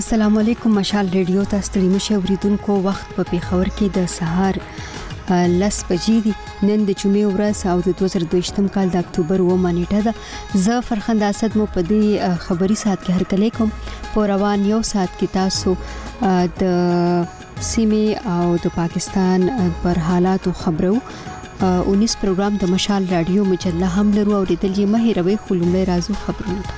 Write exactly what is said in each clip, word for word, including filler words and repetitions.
السلام علیکم. مشال ریډیو ته ستړي مشه اوریدونکو. وخت په پیښور کې د سهار لس بجې دي. نن د جمعې ورځ او د دوه زره دوه کال د اکتوبر اوومه نیټه ده. زه فرخنده اسد مو په دې خبري ساعت کې هرکلی کوم. په روان یو ساعت کې تاسو د سیمې او د پاکستان پر حالاتو خبرو. اونیس پروګرام د مشال رادیو مجله هم لرو او د دلجې مهیروي خلومړی رازو خبرونه.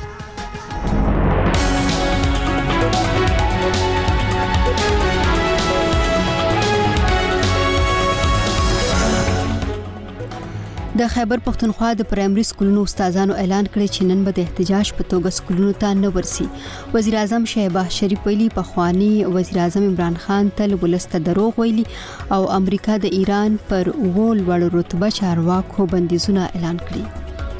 د خیبر پختونخوا د پرایمري سکولونو استادانو اعلان کړی چې نن به د احتجاج په توګه سکولونو ته نه ورسي. وزیر اعظم شهباز شریف ویلي پخوانی وزیر اعظم عمران خان تل ولسته دروغ ویلي او امریکا د ایران پر وول وړ رتبه چارواکو بندیزونه اعلان کړي.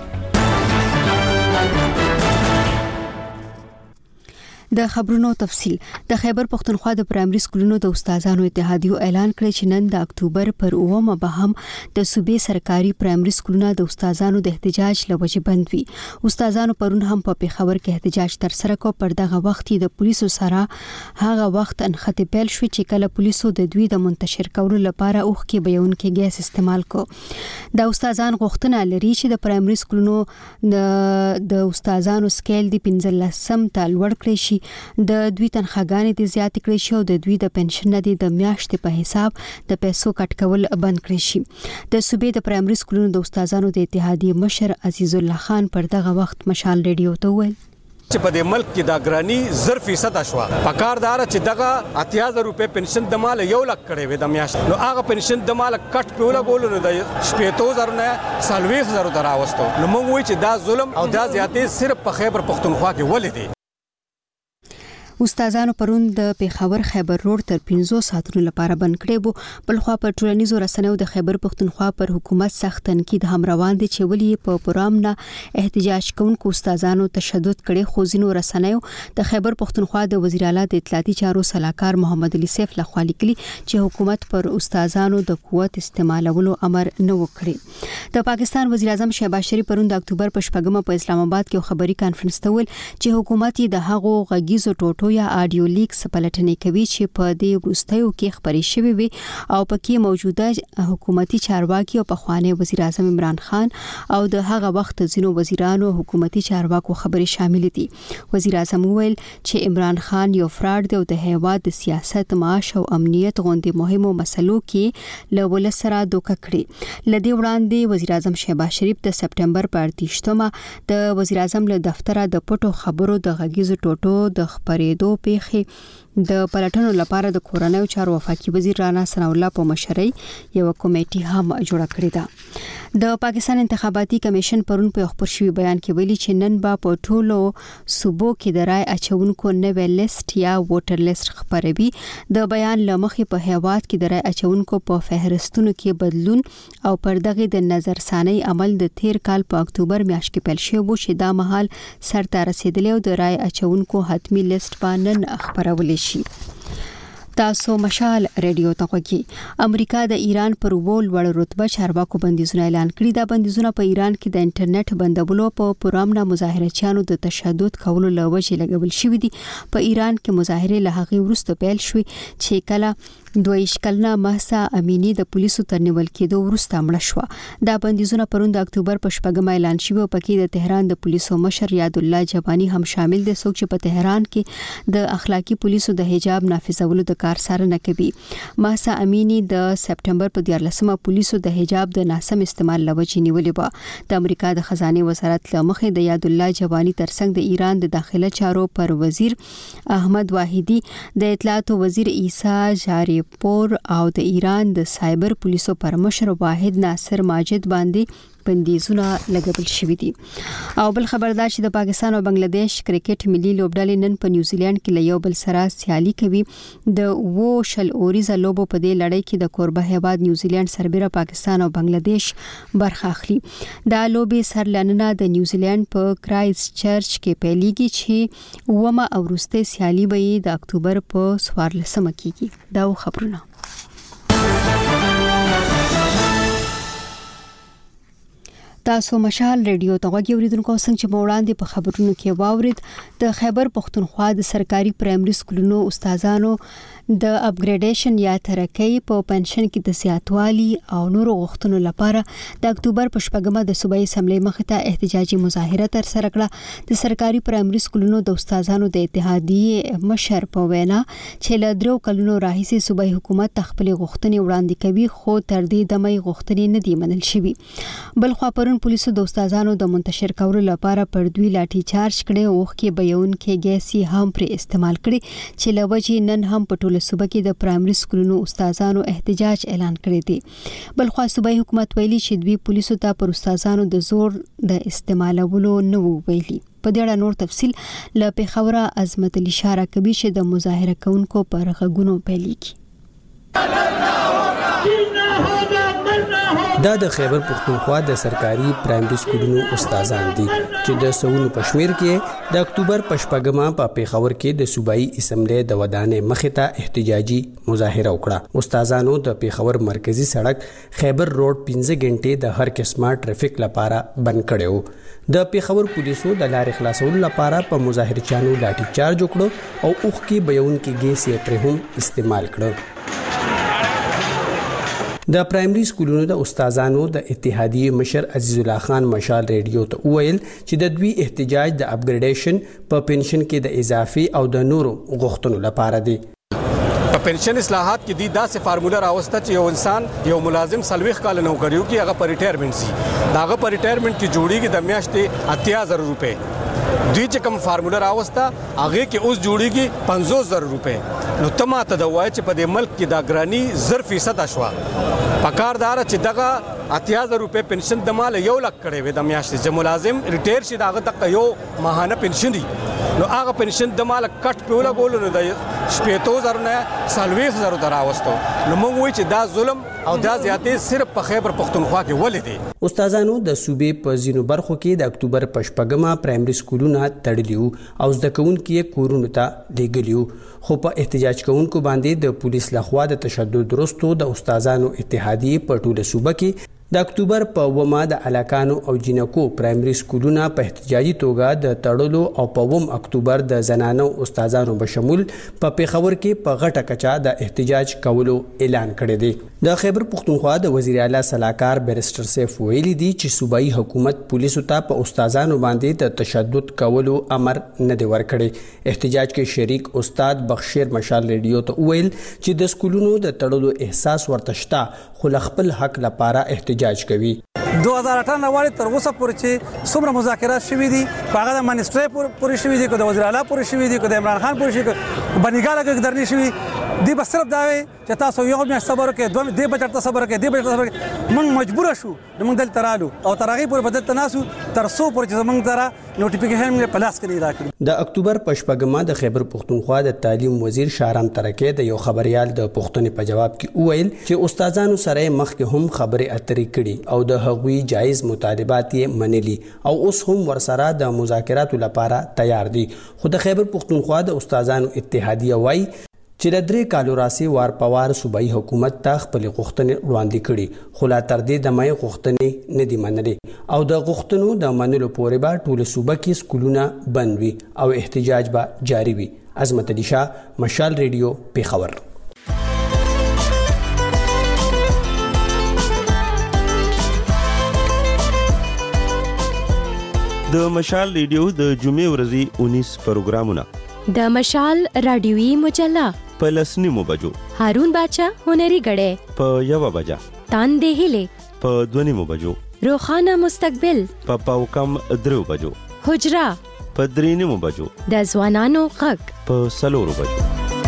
د خبرونو تفصیل. د خیبر پختونخوا د پرایمري سکولونو د استادانو اتحادیو اعلان کړی چې نن د اکتوبر پر اوومه به هم د صوبې سرکاري پرایمري سکولونو د استادانو د احتجاج لوجه بند وي. استادانو پرون هم په پیښور کې احتجاج تر سره کو. پر دغه وخت د پولیسو سره هغه وخت انخته پیل شو چې کله پولیسو د دوی د منتشر کولو لپاره اوخ کې بیون کې ګیس استعمال کو. د استادان غوښتنه لري چې د پرایمري سکولونو د د استادانو سکیل د پنځلسم ته لوړ کړی شي. د دوی تنخواګانې د زیات کړی شي او د دوی د پنشن نه د میاشتې په حساب د پیسو کټ کول بند کړی شي. د صوبې د پرایمري سکولونو د استادانو د اتحادیې مشر عزیز الله خان پر دغه وخت مشال ریډیو ته وویل چې په دې ملک کې دا ګرانی زر فیصد شو. پکاردار چې دغه اتیا زره روپے پنشن د مال یو لک کړي وي د میاشت، نو هغه پنشن د مال کټ پیوله ګول نو د شپږ زره نه سلويخ زره دراوستو. نو موږ وایو چې دا ظلم او دا زیاتې صرف په خیبر پختونخوا کې ولې دي. استادانو پرون د پیښور خیبر روډ تر پنځو ساعتونو لپاره بند کړی وو. بلخوا په ټولنیزو رسنیو د خیبر پختونخوا پر حکومت سخت تنقید هم روان دي چې ولې په پروګرام نه احتجاج کوونکو استادانو تشدد کړي. خو ځینو رسنیو د خیبر پختونخوا د وزیر اعلی د اطلاعاتي چارو سلاکار محمد علي سیف لخوا لیکلي چې حکومت پر استادانو د قوت استعمالولو امر نه وکړي. د پاکستان وزیر اعظم شهباز شریف پرون د اکتوبر په شپږمه په اسلام آباد کې خبري کانفرنس ته ویل چې حکومت د هغو غږیزو ټوټو یا آډیو لیکس پلټنې کوي چې په دې وروستیو کې خبري شوی وي او پکې موجوده حکومتي چارواکي او پخوانی وزیر اعظم عمران خان او د هغه وخت ځینو وزیرانو حکومتي چارواکو خبري شامل دي. وزیر اعظم ویل چې عمران خان یو فراډ دی او د هیواد د سیاست، معاش او امنیت غوندي مهمو مسلو کې له ول سره دوکه کړي. لدی وړاندې وزیر اعظم شهباز شریف د سپټمبر په اړتیشتمه د وزیر اعظم له دفتره د پټو خبرو د غږیزو ټوټو د خبرېدو پیښې د پلټنو لپاره د کورنیو چارو وفاقي وزیر رانا ثنا الله په مشرۍ یو کمیټي هم جوړه کړې ده. د پاکستان انتخاباتي کمیشن پرون په خبر شوی بیان کې ویلي چې نن به په ټولو صوبو کې د رای اچونکو نوې لیست یا ووټر لیست خبروي. د بیان لمخې په هیواد کې د رای اچونکو په فهرستونو کې بدلون او پر دغه د نظرثاني عمل د تیر کال په اکتوبر میاشت کې پیل شوی و چې دا مهال سرته رسیدلی او د رای اچونکو حتمی لیست باندې خبرول شي. تاسو مشال ریډیو ته غوږی. امریکا د ایران پر وول وړ رتبه چارواکو بندیزونه اعلان کړي. دا بندیزونه په ایران کې د انټرنیټ بندولو په پروګرام نه مظاهرچیانو د تشدد کولو لوجه لګول شوې دي. په ایران کې مظاهره له هغه وروسته پیل شوې چې کله دویش کلنه مهسا امینی د پولیسو تر نیول کېدو وروسته مړه شو. دا بندیزونه پرون د اکتوبر په شپږمه اعلان شوي او پکې د تهران د پولیسو مشر یاد الله جبانی هم شامل دي، څوک چې په تهران کې د اخلاقی پولیسو د حجاب نافذولو د کار څارنه کوي. مهسا امینی د سپټمبر په دیارلسمه پولیسو د حجاب د ناسم استعمال لوجې نیولې و. د امریکا د خزانه وزارت لمخې د یاد الله جبانی ترڅنګ د ایران د داخله چارو پر وزیر احمد واحدی، د اطلاعات وزیر عیسی جاری پور او د ایران د سایبر پولیسو پر مشر واحد ناصر ماجد باندې بندیزونه لګول شوې دي. او بل خبردار چې د پاکستان او بنگلاديش کرکټ ملي لوبډلې نن په نیوزیلند کې له یو بل سره سیالي کوي. د وو شل اوریزه لوبو په دې لړۍ کې د کوربه هیواد نیوزیلند سربېره پاکستان او بنگلاديش برخه اخلي. دا لوبي سرلننه د نیوزیلند په کرایست چرچ کې پیلېږي چې ومه او وروستۍ سیالي به د اکتوبر په څوارلسمه کېږي. دا خبرونه. تاسو مشال ریډیو ته غوږی اوریدونکو څنګه چې موړاندې په خبرونو کې واورید د خیبر پښتونخوا د سرکاري پرایمري سکولونو استادانو د اپګریډیشن یا ترقی په پنشن کې د زیاتوالي او نورو غوښتنو لپاره د اکتوبر په شپږمه د صوبایي اسمبلی مخې ته احتجاجي مظاهره تر سره کړه. د سرکاري پرایمري سکولونو د استادانو د اتحادیې مشر په وینا چې له درو کلونو راهیسې صوبایي حکومت خپل غوښتنې وړاندې کوي خو تر دې دمه غوښتنې نه دي منل شوي. بل خو پرون پولیسو د استادانو د منتشر کولو لپاره پر دوی لاټي چارج کړي او کې بیان کې ګیسي هم پر استعمال کړي چې لوجي نن هم په ټوله صوبه کې د پرایمري سکولونو استادانو احتجاج اعلان کړی دی. بل خو صوبایي حکومت ویلي چې دوی پولیسو ته پر استادانو د زور د استعمالولو نه ویلي. په دې اړه نور تفصيل له پیښوره عظمت علي اشاره کوي چې د مظاهره کوونکو پر غږونو پیلېږي. دا د خیبر پښتونخوا د سرکاري پرایمري سکولونو استادان دي چې د سونو پښمیر کې د اکتوبر په شپږمه په پیښور کې د صوبایي اسمبلی د ودانې مخې ته احتجاجي مظاهره وکړه. استادانو د پیښور مرکزی سړک خیبر روډ پنځه غنټې د هر قسمه ټریفیک لپاره بند کړو. د پیښور پولیسو د لارې خلاصولو لپاره په مظاهرچیانو لاټي چارج وکړو او اوخ کې بیان کې ګیس یې پر هم استعمال کړو. د پرایمري سکولونو د استادانو د اتحادیې مشر عزیز الله خان مشال ریډیو ته وویل چې د دوی احتجاج د اپګریډیشن په پنشن کې د اضافي او د نورو غوښتنو لپاره دی. په پنشن اصلاحات کې د داسې فارموله راوسته چې یو انسان یو ملازم سلويخ کال نوکریو کې هغه پر ریټایرمنټ سي داغه پر ریټایرمنټ کې جوړیږي د میاشتې اتیا زره روپے. دوی چې کوم فارموله راوسته هغه کې اوس جوړیږي پنځوس زره روپے. نو تمه ته د وای چې په دې ملک کې دا ګرانی زر فیصد شوا. پکاردار چې دغه اتیا زره روپے پنشن د مال یو لک کړي وي د میاشتې چې ملازم ریټایر شي داغه تک یو ماهانه پنشن دی. نو هغه پنشن د مال کټ پیوله ګول نو د شپېتو زره نه سلويخ زره دراوستو. نو موږ وایو چې دا ظلم او دا زیاتې صرف په خیبر پښتونخوا کې ولې دي. استادانو د صوبې په ځینو برخو کې د اکتوبر په شپږمه پرایمري سکولونه تړلیو او زده کوونکي یې کورونو ته لیږلیو خو په احتجاج کوونکو باندې د پولیس لخوا د تشدد وروسته د استادانو اتحادیې په ټوله صوبه کې د اکتوبر په ومه د علاقانو او جنکو پرایمري سکولونه په احتجاجي توګه د تړلو او په وم اکتوبر د زنانو استادانو بشمول په پیښور کې په غټه کچا د احتجاج کولو اعلان کړی دی. د خیبر پښتونخوا د وزیر اعلی صلاحکار بیرسټر سیف ویلي دی چې صوبایي حکومت پولیسو ته په استادانو باندې د تشدد کولو امر نه دی ورکړی. احتجاج کې شریک استاد بخشیر مشال ریډیو ته ویل چې د سکولونو د تړلو احساس ورته شته خو خپل حق لپاره احتجاج کوي. دو هزار اٹھارہ والی تر اوسه پورې چې څومره مذاکرات شوي دي په هغه د منسټرۍ پورې شوي دي که د وزیر اعلی پورې شوي دي که د عمران خان پورې شوي که بنیګاله کې درنې شوي دی. بس صرف دا وي چې تاسو یو میاشت صبر وکړئ دوه دې بجټ ته صبر وکړئ دې بجټ ته صبر وکړئ. موږ مجبوره شو نو موږ دلته رالو او تر هغې پورې به دلته ناسو تر څو پورې چې زموږ سره نوټیفیکیشن موږ په لاس کې نه راکړي. د اکتوبر په شپږمه د خیبر پښتونخوا د تعلیم وزیر شاهرام ترکي د یو خبريال د پوښتنې په جواب کې وویل چې استادانو سره مخکې هم خبرې اترې کړي او د هغوی جایز مطالبات یې منلي او اوس هم ورسره د مذاکراتو لپاره تیار دي. خو د خیبر پښتونخوا د استادانو اتحادیه وایي چې د درې کالو راسي وار په وار صوبایي حکومت ته خپلې غوښتنې وړاندې کړي خو لا تر دې دمه غوښتنې نه دي منلې او د غوښتنو د منلو پورې به ټوله صوبه کې سکولونه بند وي او احتجاج به جاري وي. عظمت علي شاه مشال ریډیو پیښور. د مشال ریډیو د جمعې ورځې انیس پروګرامونه د مشال رادیوي مجله په لسنیمو بجو هارون باچا هنري غړې په یو بجا تاندې هلي په دونیمو بجو روخانه مستقبل په پاوکم درو بجو حجرا په درینیمو بجو د ځوانانو غږ په سلورو بجو.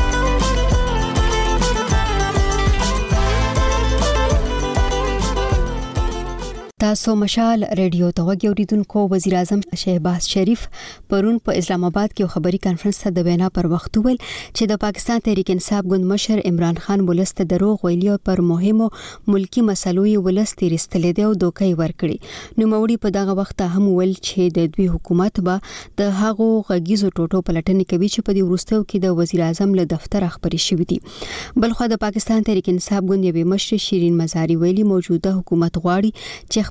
تاسو مشال ریډیو ته غوږی اوریدونکو. وزیر اعظم شهباز شریف پرون په اسلام آباد کې خبري کانفرنس ته د وینا پر وخت ویل چې د پاکستان تحریک انصاف ګوند مشر عمران خان ولست دروغ ویلي پر مهمو ملکی مسلو یې ولست رستلې دی او دوکې ورکړي. نو موري په دغه وخت هم ول چې د دوی حکومت به د هغو غږیزو ټوټو پلټنې کوي چې په دې وروستیو کې د وزیر اعظم له دفتر خبري شوې دي. بلخو د پاکستان تحریک انصاف ګوند یې مشر شیرین مزاری ویلي موجوده حکومت غواړي چې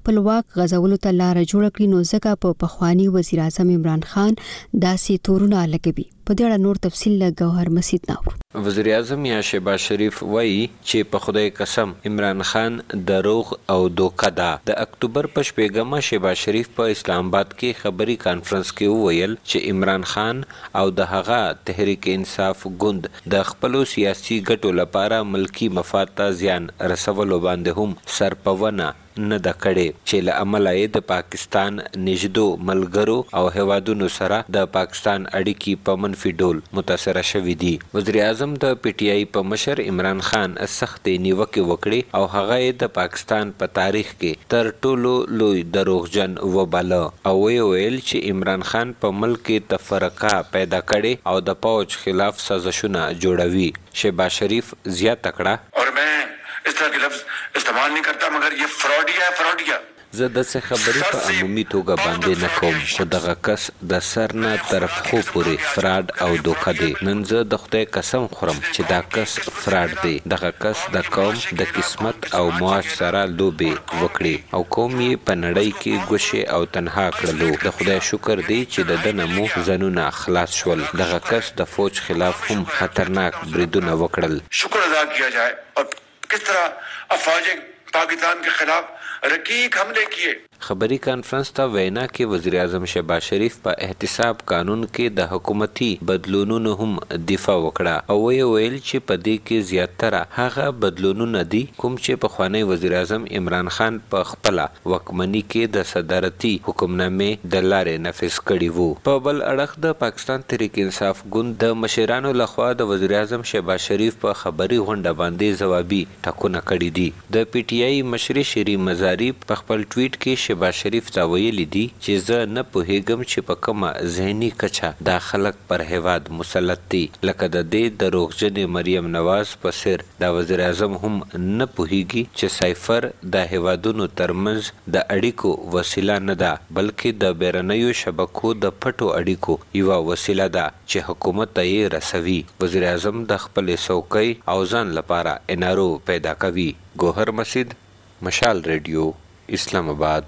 خپل واک غځولو ته لار جوړ کړي، نو ځکه په پخوانی وزیر اعظم عمران خان داسې تورونه لګوي. په دې اړه نور تفصیل له گوهر مسید ناور. وزیر اعظم یا شهباز شریف وایي چې په خدای قسم عمران خان دروغ او دوکه ده. د اکتوبر په شپږمه شهباز شریف په اسلام آباد کې خبري کانفرنس کې وویل چې عمران خان او د هغه تحریک انصاف ګوند د خپل سیاسي ګټو لپاره ملکی مفاد ته زیان رسولو باندې هم سرپونه نه د کړي، چې له عمله یې د پاکستان نږدو ملګرو او هیوادونو سره د پاکستان اړیکې په منفي ډول متاثره شوې دي. وزیر اعظم د پی ټی آی په مشر عمران خان سختې نیوکې وکړې او هغه یې د پاکستان په تاریخ کې تر ټولو لوی دروغجن وباله او ویل چې عمران خان په ملک کې تفرقه پیدا کړي او د پوج خلاف سازشونه جوړوي. شهباز شریف زیاته کړه اور میں اس طرح کے لفظ استعمال نہیں کرتا، مگر یہ فراڈیا ہے، فراڈیا. زه داسې خبرې په عمومي توګه باندې نه کوم، خو دغه کس د سر نه تر پښو پورې فراډ او دوکه دی. نن زه د خدای قسم خورم چې دا کس فراډ دی. دغه کس د قوم د قسمت او معاش سره لوبې وکړي او قوم یې په نړۍ کې ګوشې او تنها کړلو. د خدای شکر دی چې د ده نه مو ځانونه خلاص شول. دغه کس د فوج خلاف هم خطرناک بریدونه وکړل. شکر ادا کیا جائے اور کس طرح افواج پاکستان کے خلاف رقیق حملے کیے. خبري کانفرنس ته وینا کې وزیر اعظم شهباز شریف په احتساب قانون کې د حکومتي بدلونونو هم دفاع وکړه او ویل چې په دې کې زیاتره هغه بدلونونه دي کوم چې پخوانی وزیر اعظم عمران خان په خپل وکمنۍ کې د صدارتي حکمنامې د لارې نافذ کړي وو. په بل اړخ د پاکستان تحریک انصاف ګوند د مشرانو لخوا د وزیر اعظم شهباز شریف په خبري غونډه باندې ځوابي ټاکنه کړې دي. د پی ټی آی مشر شری مزاری په خپل ټویټ کې شهباز شریف ته ویلي دي چې زه نه پوهیږم چې په کومه ذهني کچه دا خلک پر هیواد مسلط دي. لکه د دې دروغجنې مریم نواز په سر دا وزیر اعظم هم نه پوهیږي چې سایفر د هیوادونو ترمنځ د اړیکو وسیله نه ده بلکې د بیرنیو شبکو د پټو اړیکو یوه وسیله ده چې حکومت ته یې رسوي. وزیر اعظم د خپلې څوکۍ او ځان لپاره انارو پیدا کوي. گوهر مسید، مشال ریډیو، اسلام آباد.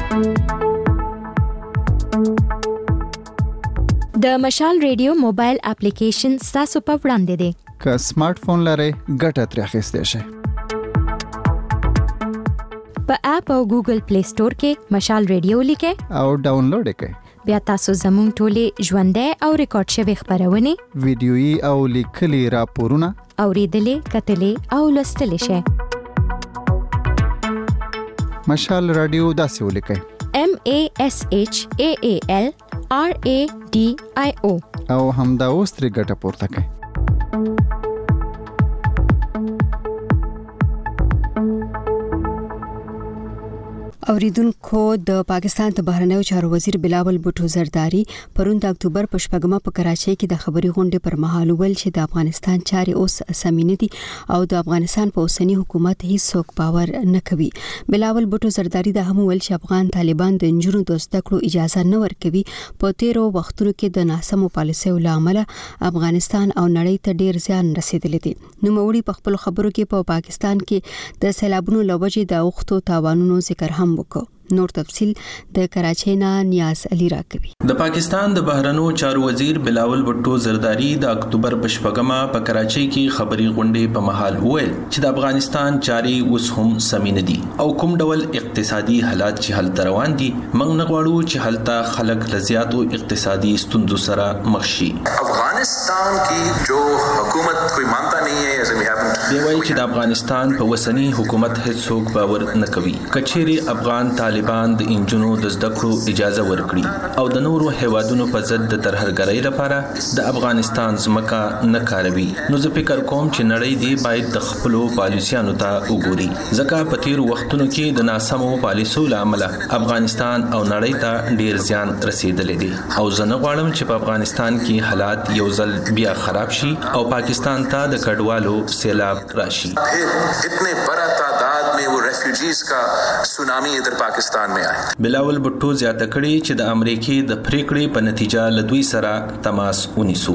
د مشال ریډیو موبایل اپلیکیشن ستاسو په وړاندې دی. که سمارټ فون لرئ ګټه ترې اخیستی شئ. په اپ او ګوګل پلی سٹور کې مشال ریډیو لیکئ او ډاونلوډ یې کړئ. بیا تاسو زموږ ټولې ژوندۍ او ریکارډ شوې خپرونې، ویډیويي او لیکلي راپورونه اوریدلې، کتلې او لوستلې شئ. مشال رادیو داسې ولیکئ: M A S H A A L R A D I O او همدا اوس ترې ګټه پورته کړئ. اوریدونکو، د پاکستان د بهرنیو چارو وزیر بلاول بوټو زرداری پرون د اکتوبر په شپږمه په کراچۍ کې د خبري غونډې پر مهال ویل چې د افغانستان چاري اوس سمې نه دي او د افغانستان په اوسنی حکومت هیڅ باور نه کوي. بلاول بوټو زرداری د هم ویل چې افغان طالبان د نجونو د زده کړو اجازه نه ورکوي. په تیرو وختونو کې د ناسمو پالیسیو له امله افغانستان او نړۍ ته ډیر زیان رسیدلی دی. نو موري په خپل خبرو کې په پا پاکستان کې د سیلابونو لوجې د اوختو تاوانونو ذکر هم وکړ. نور تفصیل د کراچۍ نه نیاز علي راکوي. د پاکستان د بهرنیو چارو وزیر بلاول بوټو زرداری د اکتوبر په شپږمه په کراچۍ کې خبري غونډې په مهال وویل چې د افغانستان چاري اوس هم سمې نه دي او کوم ډول اقتصادي حالات چې هلته روان دي موږ نه غواړو چې هلته خلک له زیاتو اقتصادي ستونزو سره مخ شي. افغانستان کی جو حکومت کوئی مانتا نہیں ہے ایسے بھی دی وایي چې د افغانستان په وسنی حکومت هیڅوک باور نه کوي. کچېری افغان طالبان د انجونو د زده کړو اجازه ورکړي او د نورو هیوادونو په ضد د ترهګرۍ لپاره د افغانستان ځمکه نه کاروي. نو زه فکر کوم چې نړۍ دی باید د خپلو پالیسیانو ته وګوري، ځکه په تیرو وختونو کې د ناسمو پالیسیو له امله افغانستان او نړۍ ته ډیر زیان رسیدلی دی او زه نه غواړم چې په افغانستان کې حالات یو ځل بیا خراب شي او پاکستان ته د کډوالو سیلاب راشي. اتنے بڑا تعداد میں وہ ریفیوجیز کا سونامی ادھر پاکستان میں آئے. بلاول بوټو زیاته کړي چې د امریکای د پریکړې په نتیجه له دوی سره تماس ونیسو او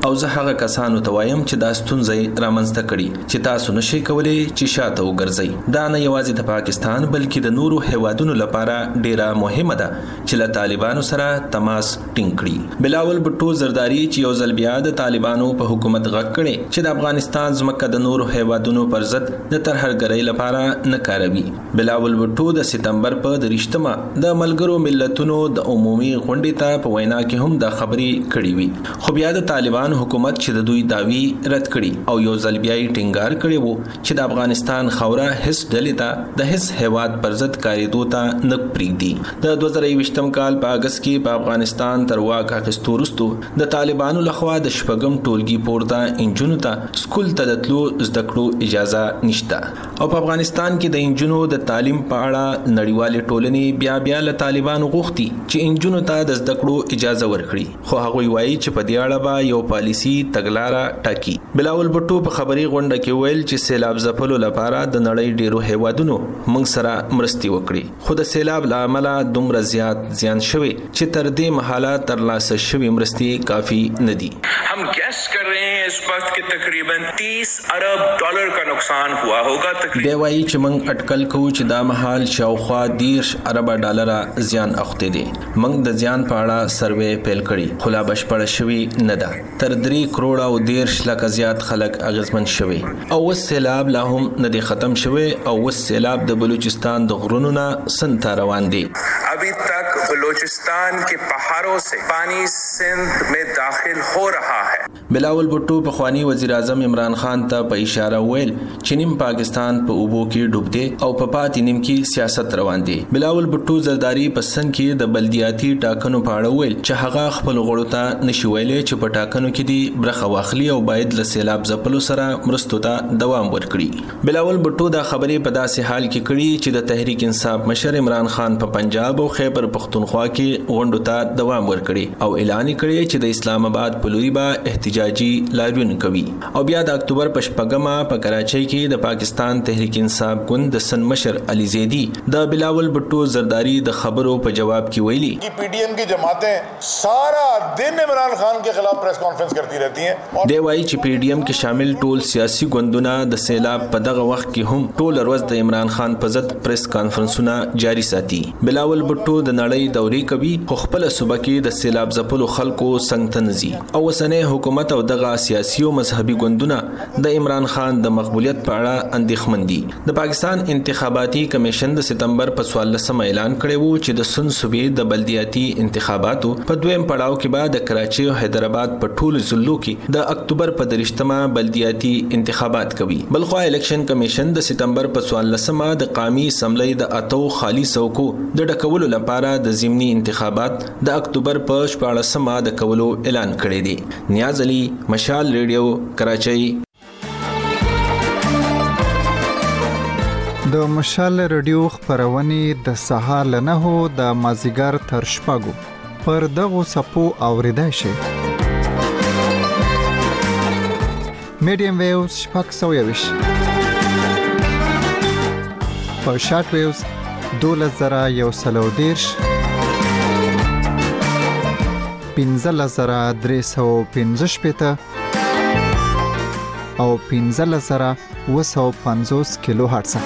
او زه هغه کسانو ته وایم چې دا ستونزې رامنځته کړي چې تاسو نشئ کولای چې شاته وګرځئ. دا نه یوازې د پاکستان بلکې د نورو هیوادونو لپاره ډیره مهمه ده چې له طالبانو سره تماس ټینګ کړي. بلاول بټو زرداری چې یو ځل بیا د طالبانو په حکومت غږ کړي چې د افغانستان ځمکه د نورو هیوادونو پر ضد د ترهګرۍ لپاره نه کاروي. بلاول بټو د سپتمبر په درشتمه د ملګرو ملتونو د عمومي غونډې ته په وینا کې هم د خبرې کړې وي، خو بیا د طالبان حکومت چې د دوی داوی رد کړي او یو ځل بیا یې ټینګار کړی وو چې د افغانستان خوره هیڅ ډلې ته د هیڅ هیواد پر ضد کاریدو ته نه پریږدي. د دوه زره یوویشتم کال په اگست کې په افغانستان تر واک اخیستو وروسته د طالبانو لخوا د شپږم ټولګي پورته انجونو ته سکول ته د تلو زده کړو اجازه نشته او په افغانستان کې د انجونو د تعلیم په اړه نړیوالې ټولنې بیا بیا له طالبانو غوښتي چې انجونو ته د زده کړو اجازه ورکړي، خو هغه وایي چې په دې اړه به یو پالیسی تګلاره ټاکي. بلاول بټو په خبري غونډه کې ویل چې سیلاب ځپلو لپاره د نړۍ ډیرو هیوادونو موږ سره مرستې وکړي، خو د سیلاب له امله دومره زیات زیان شوی چې تر دې مهاله ترلاسه شوی مرستې کافی نه دي. हम गैस कर रहे हैं इस वक्त कि तकरीबन तीस अरब डॉलर का नुकसान हुआ होगा. دی وایي چې موږ اټکل کوو چې دا مهال شاوخوا دیرش ارب ډالره زیان اخته دي. موږ د زیان په اړه سروې پیل کړی خو لا بشپړه شوی نه ده. تر درې کروڑه او دیرش لکه زیات خلک اغیزمن شوی او وس سیلاب لا هم نه دی ختم شوی او وس سیلاب د بلوچستان د غرونو نه سنت روان دي. अभी तक बलूचिस्तान के पहाड़ों से पानी सिंध में दाखिल हो रहा है. بلاول بټو په خوانی وزیر اعظم عمران خان ته په اشاره ویل چې نیم پاکستان په اوبو کې ډوب دی او په پاتې نیم کې سیاست روان دی. بلاول بټو زرداری په سن کې د بلدیاتي ټاکنو په اړه ویل چې هغه خپل غړو ته نشي ویلې چې په ټاکنو کې دی برخه واخلي او باید له سیلاب ځپلو سره مرستو ته دوام ورکړي. بلاول بټو دا خبرې په داسې حال کې کړي چې د تحریک انصاف مشر عمران خان په پنجاب او خیبر پختونخوا کې غونډو ته دوام ورکړي او اعلان کړي چې د اسلام آباد په لوري به احتجاجي لاریون کوي. او بیا د اکتوبر په شپږمه په کراچۍ کې د پاکستان تحریک انصاف ګوند د سن مشر علي زیدی د بلاول بټو زرداری د خبرو په جواب کې ویلي کہ پی ڈی ایم کی جماعتیں سارا دن عمران خان کے خلاف پریس کانفرنس کرتی رہتی ہیں. دی وایي چې پی ڈی ایم کې شامل ټول سیاسي ګوندونه د سیلاب په دغه وخت کې هم ټول ورځ د عمران خان په ضد پریس کانفرنسونه جاری ساتي. بلاول بټو د نړۍ دورې کوي خو خپل صوبه کې د سیلاب ځپلو خلکو څنګه تنزي او وسنه حکومت او دغه سیاسي او مذهبي ګوندونه د عمران خان د مقبولیت په اړه اندېښمن دي. د پاکستان انتخاباتي کمیشن د سپتمبر په څوارلسمه اعلان کړی وو چې د سن صوبې د بلدیاتي انتخاباتو په دویم پړاو کې به د کراچۍ او حیدرآباد په ټولو ضلعو کې د اکتوبر په درشتمه بلدیاتي انتخابات کوي. بلخو الیکشن کمیشن د سپتمبر په څوارلسمه د قومي اسمبلی د اتو خالی څوکو د ډکولو لپاره د ضمني انتخابات د اکتوبر په شپاړسمه د کولو اعلان کړی دی. نیاز علي، مشال ریډیو، کراچۍ. د مشال ریډیو خبرونه د سهار له نهو د مازیګر تر شپږو پر دغو سپو اوریدای شي. میډیم ویوز شپږ سوه یویش په شارټ ویوز دولس زره یو سل او دیرش پنځلس زره درې سوه پنځه شپېته او پنځلس زره اوه سوه پنځوس کیلو هرتز.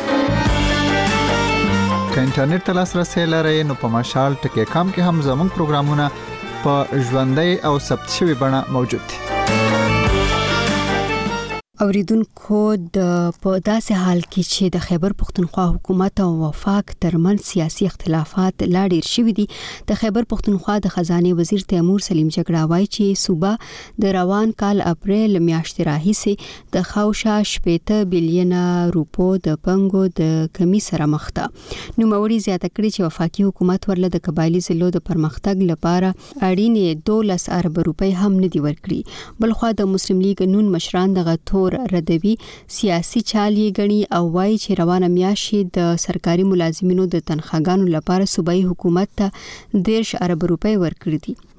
که انټرنیټ ته لاسرسی لرئ نو په مشال ټکی کام کې هم زموږ پروګرامونه په ژوندۍ او ثبت شوي بڼه موجود دي. اوریدونکو د په داسې حال کې چې د خیبر پختونخوا حکومت او وفاق ترمن سیاسي اختلافات لا ډیر شوي دي، د خیبر پختونخوا د خزانه وزیر تیمور سلیم جګړه وایي چې صوبه د روان کال اپریل میاشتې راهیسې د خاوشا شپېته بلیونه روپو د پنګو د کمی سره مخ ده. نوموړي زیاته کړې چې وفاقي حکومت ورله د قبایلی ضلعو د پرمختګ لپاره اړینې دولس ارب روپۍ هم نه دي ورکړي. بلخوا د مسلم لیگ نون مشران دغه تور ردوی سیاسي چال یې غني او وايي چې روانه میاشت د سرکاري ملازمینو د تنخواګانو لپاره صوبایي حکومت ته دیرش ارب روپۍ ورکړي دي.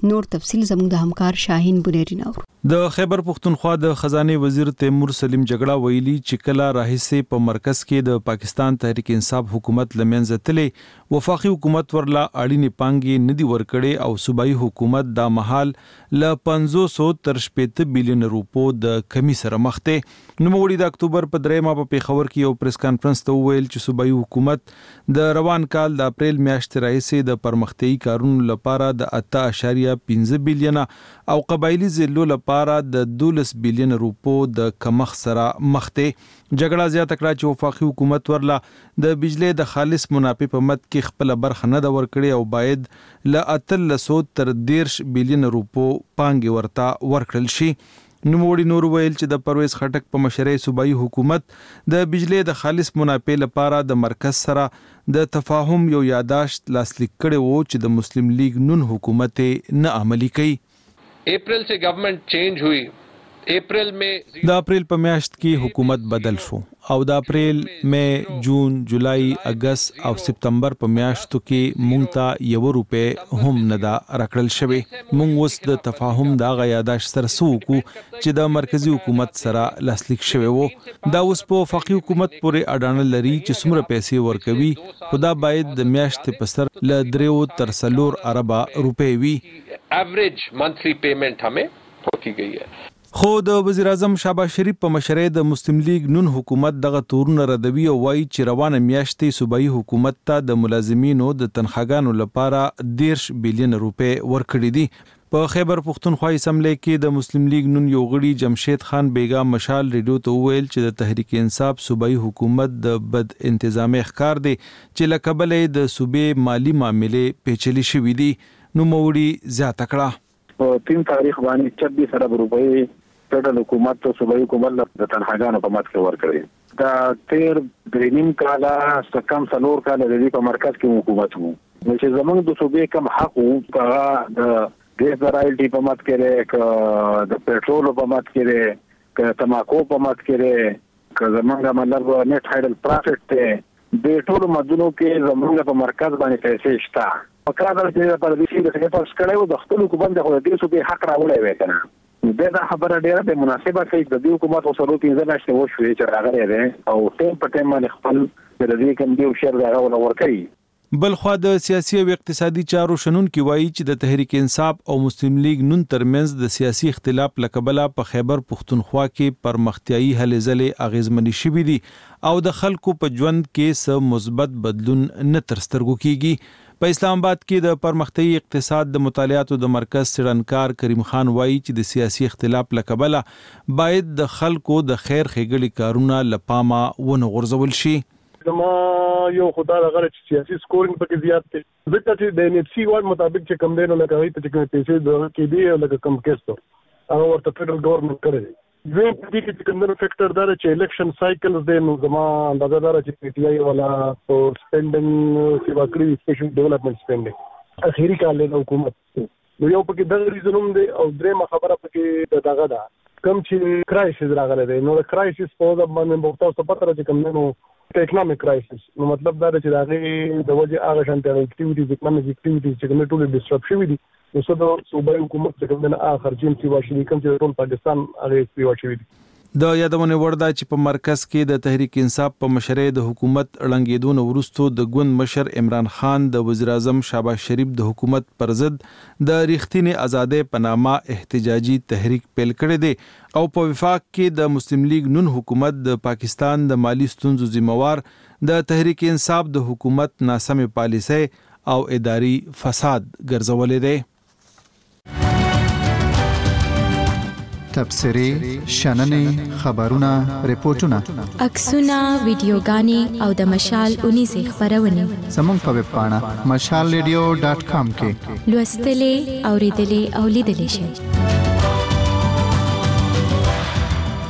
نور تفصيل زموږ د همکار شاهین بنيري نور. د خیبر پختونخوا د خزانه وزیر تیمور سلیم جګړه ویلي چې کله راهیسې په مرکز کې د پاکستان تحریک انصاف حکومت لمنځه تلې وفاقي حکومت ورلا اړینې پانګې ندي ورکړې او صوبایي حکومت دا مهال ل پنځوس تر شپږ بلین روپو د کمی سره مخ دی. نوموړي د اکتوبر په درېمه په پیښور کې یو پریس کانفرنس ته وویل چې صوبایي حکومت د روان کال د اپریل میاشتې راهیسې د پرمختیايي کارونو لپاره د اته اشاریه پنځه بلین او قبایلی ضلعو لپاره د دولس بلین روپو د کمښت سره مخ دی. جګړه زیاته کړه چې وفاقي حکومت ورلا د بجلی د خالص منافع په مد کې خپل برخه نه د ورکړي او باید ل اتلس تر دیرش بلین روپو پانګې ورته ورکړل شي. نوموړي نور ویل چې د پرویز خټک په مشرۍ صوبایي حکومت د بجلی د خالص منافع لپاره د مرکز سره د تفاهم یو یاداشت لاسلیک کړي وو چې د مسلم لیگ نون حکومت نه عملی کوي. अप्रैल से गवर्नमेंट चेंज हुई. अप्रैल में د اپریل په میاشت کې حکومت بدل شو او د اپریل، مې، جون، جولای، اگست او سپتمبر په میاشتو کې مونږ ته یو روپې هم نه دا راکړل شوی. مونږ اوس د تفاهم دا غیاداش سره سوکو چې د مرکزی حکومت سره لاسلیک شوی وو. دا اوس په وفاقي حکومت پورې اډانه لري چې څومره پیسې ورکوي، خدا باید د میاشتې په سر ل دریو تر څلور اربه روپې وي. एवरेज मंथली पेमेंट हमें होती गई है. خو د وزیر اعظم شهباز شریف په مشرۍ د مسلم لیگ نون حکومت دغه تورونه ردوي او وایي چې روانه میاشتې صوبایي حکومت ته د ملازمینو د تنخواګانو لپاره دیرش بلین روپې ورکړي دي. په خیبر پختونخوا اسمبلی کې د مسلم لیگ نون یو غړي جمشید خان بیگا مشال ریډیو ته وویل چې د تحریک انصاف صوبایي حکومت د بد انتظامی ښکار دی چې له کبله د صوبې مالی معاملې پیچلي شوي دي. نو موړي زیاته کړه په تین تاریخ باندې چھبیس ارب روپۍ فدرال حکومت ته صوبایي حکومت د تنخواګانو په مد کې ورکړي. دا تیر درېنیم کاله څخه څلور کاله د دې په مرکز کې حکومت وو چې زمونږ د صوبې کم حق وو هغه د ګیس د رایلټي په مد کې لري، ک د پېټرول په مد کې لري، ک تماکو په مد کې لري، ک زمونږ مطلب نیټ هایډل پروفټ ته د ټول مدونو کې زمونږ په مرکز باندې پیسې شته. پکاره چې پر دې چې د پاس کړو د خپل حکومت د خو دې صوبې حق راوړی وای کنه. دا خبره ډیره به مناسبه کوي د دې حکومت اوسلو پنځه میاشتې وشوې چې راغلی دی او ټیم په ټیم باندې خپل د دې کوم دی شر راغله ورکړي. بل خو د سیاسي او اقتصادي چارو شنن کی وایي چې د تحریک انصاف او مسلم لیگ نون ترمنځ د سیاسي اختلاف لکبله په خیبر پختونخوا کې پرمختیايي هلې ځلې اغیزمنې شوې دي او د خلکو په ژوند کې څه مثبت بدلون نه تر سترګو کیږي. په اسلام آباد کې د پرمختیايي اقتصاد د مطالعاتو د مرکز څېړنکار کریم خان وایي چې د سیاسي اختلاف لکبله باید د خلکو د خیر ښېګړې کارونه لپامه ونه غورځول شي. زما یو خدای غره چې سیاسي سکورینګ پکې زیات دی ځکه چې د ان اف سی وایي مطابق چې کم دی نو لکه هغې ته چې کومې پیسې د کې دی او لکه کم کېستو هغه ورته فیډرل ګورنمنټ کړی دی. دویم په دې کې چې کوم نو فیکټر دا چې الیکشن سایکلز دی نو زما اندازه دا چې پی ټی آی والا په سپینډینګ سیوا کړی سپیشل ډیولپمنٹ سپینډینګ اخیری کال له حکومت نو یو پکې دغه ریزن هم دی او درېمه خبره پکې دغه ده کم چې کرایسس راغلی دی نو د کرایسس په وجه باندې به تاسو پته راځي کوم نو اکنامک کرایسس نو مطلب دا چې دا غي د وجه هغه شانته اکټیویټیز اکنامک اکټیویټیز چې کوم ټول ډیسټرب شوي دي نو څه د صوبایي حکومت څخه کوم نه اخر جیم سی واشي کوم چې ټول پاکستان هغه سی واشي دي. د یادونه ورده چې په مرکز کې د تحریک انصاف په مشرۍ د حکومت ړنګېدون وروسته د ګوند مشر عمران خان د وزیر اعظم شهباز شریف د حکومت پر ضد د ریښتینې ازادۍ په نامه احتجاجي تحریک پیل کړی دی او په وفاق کې د مسلم لیگ نون حکومت د پاکستان د مالی ستونزو ذمہوار د تحریک انصاف د حکومت ناسمه پالیسۍ او اداري فساد ګرځولې دی. تبصرې، شننې، خبرونه، ریپورتونه، عکسونه، ویډیوګانې او د مشال اونیزې خبرونه زموږ په ویب پاڼه مشال ریډیو ډاټ کام کې لوستلې، اوریدلې او لیدلې شئ.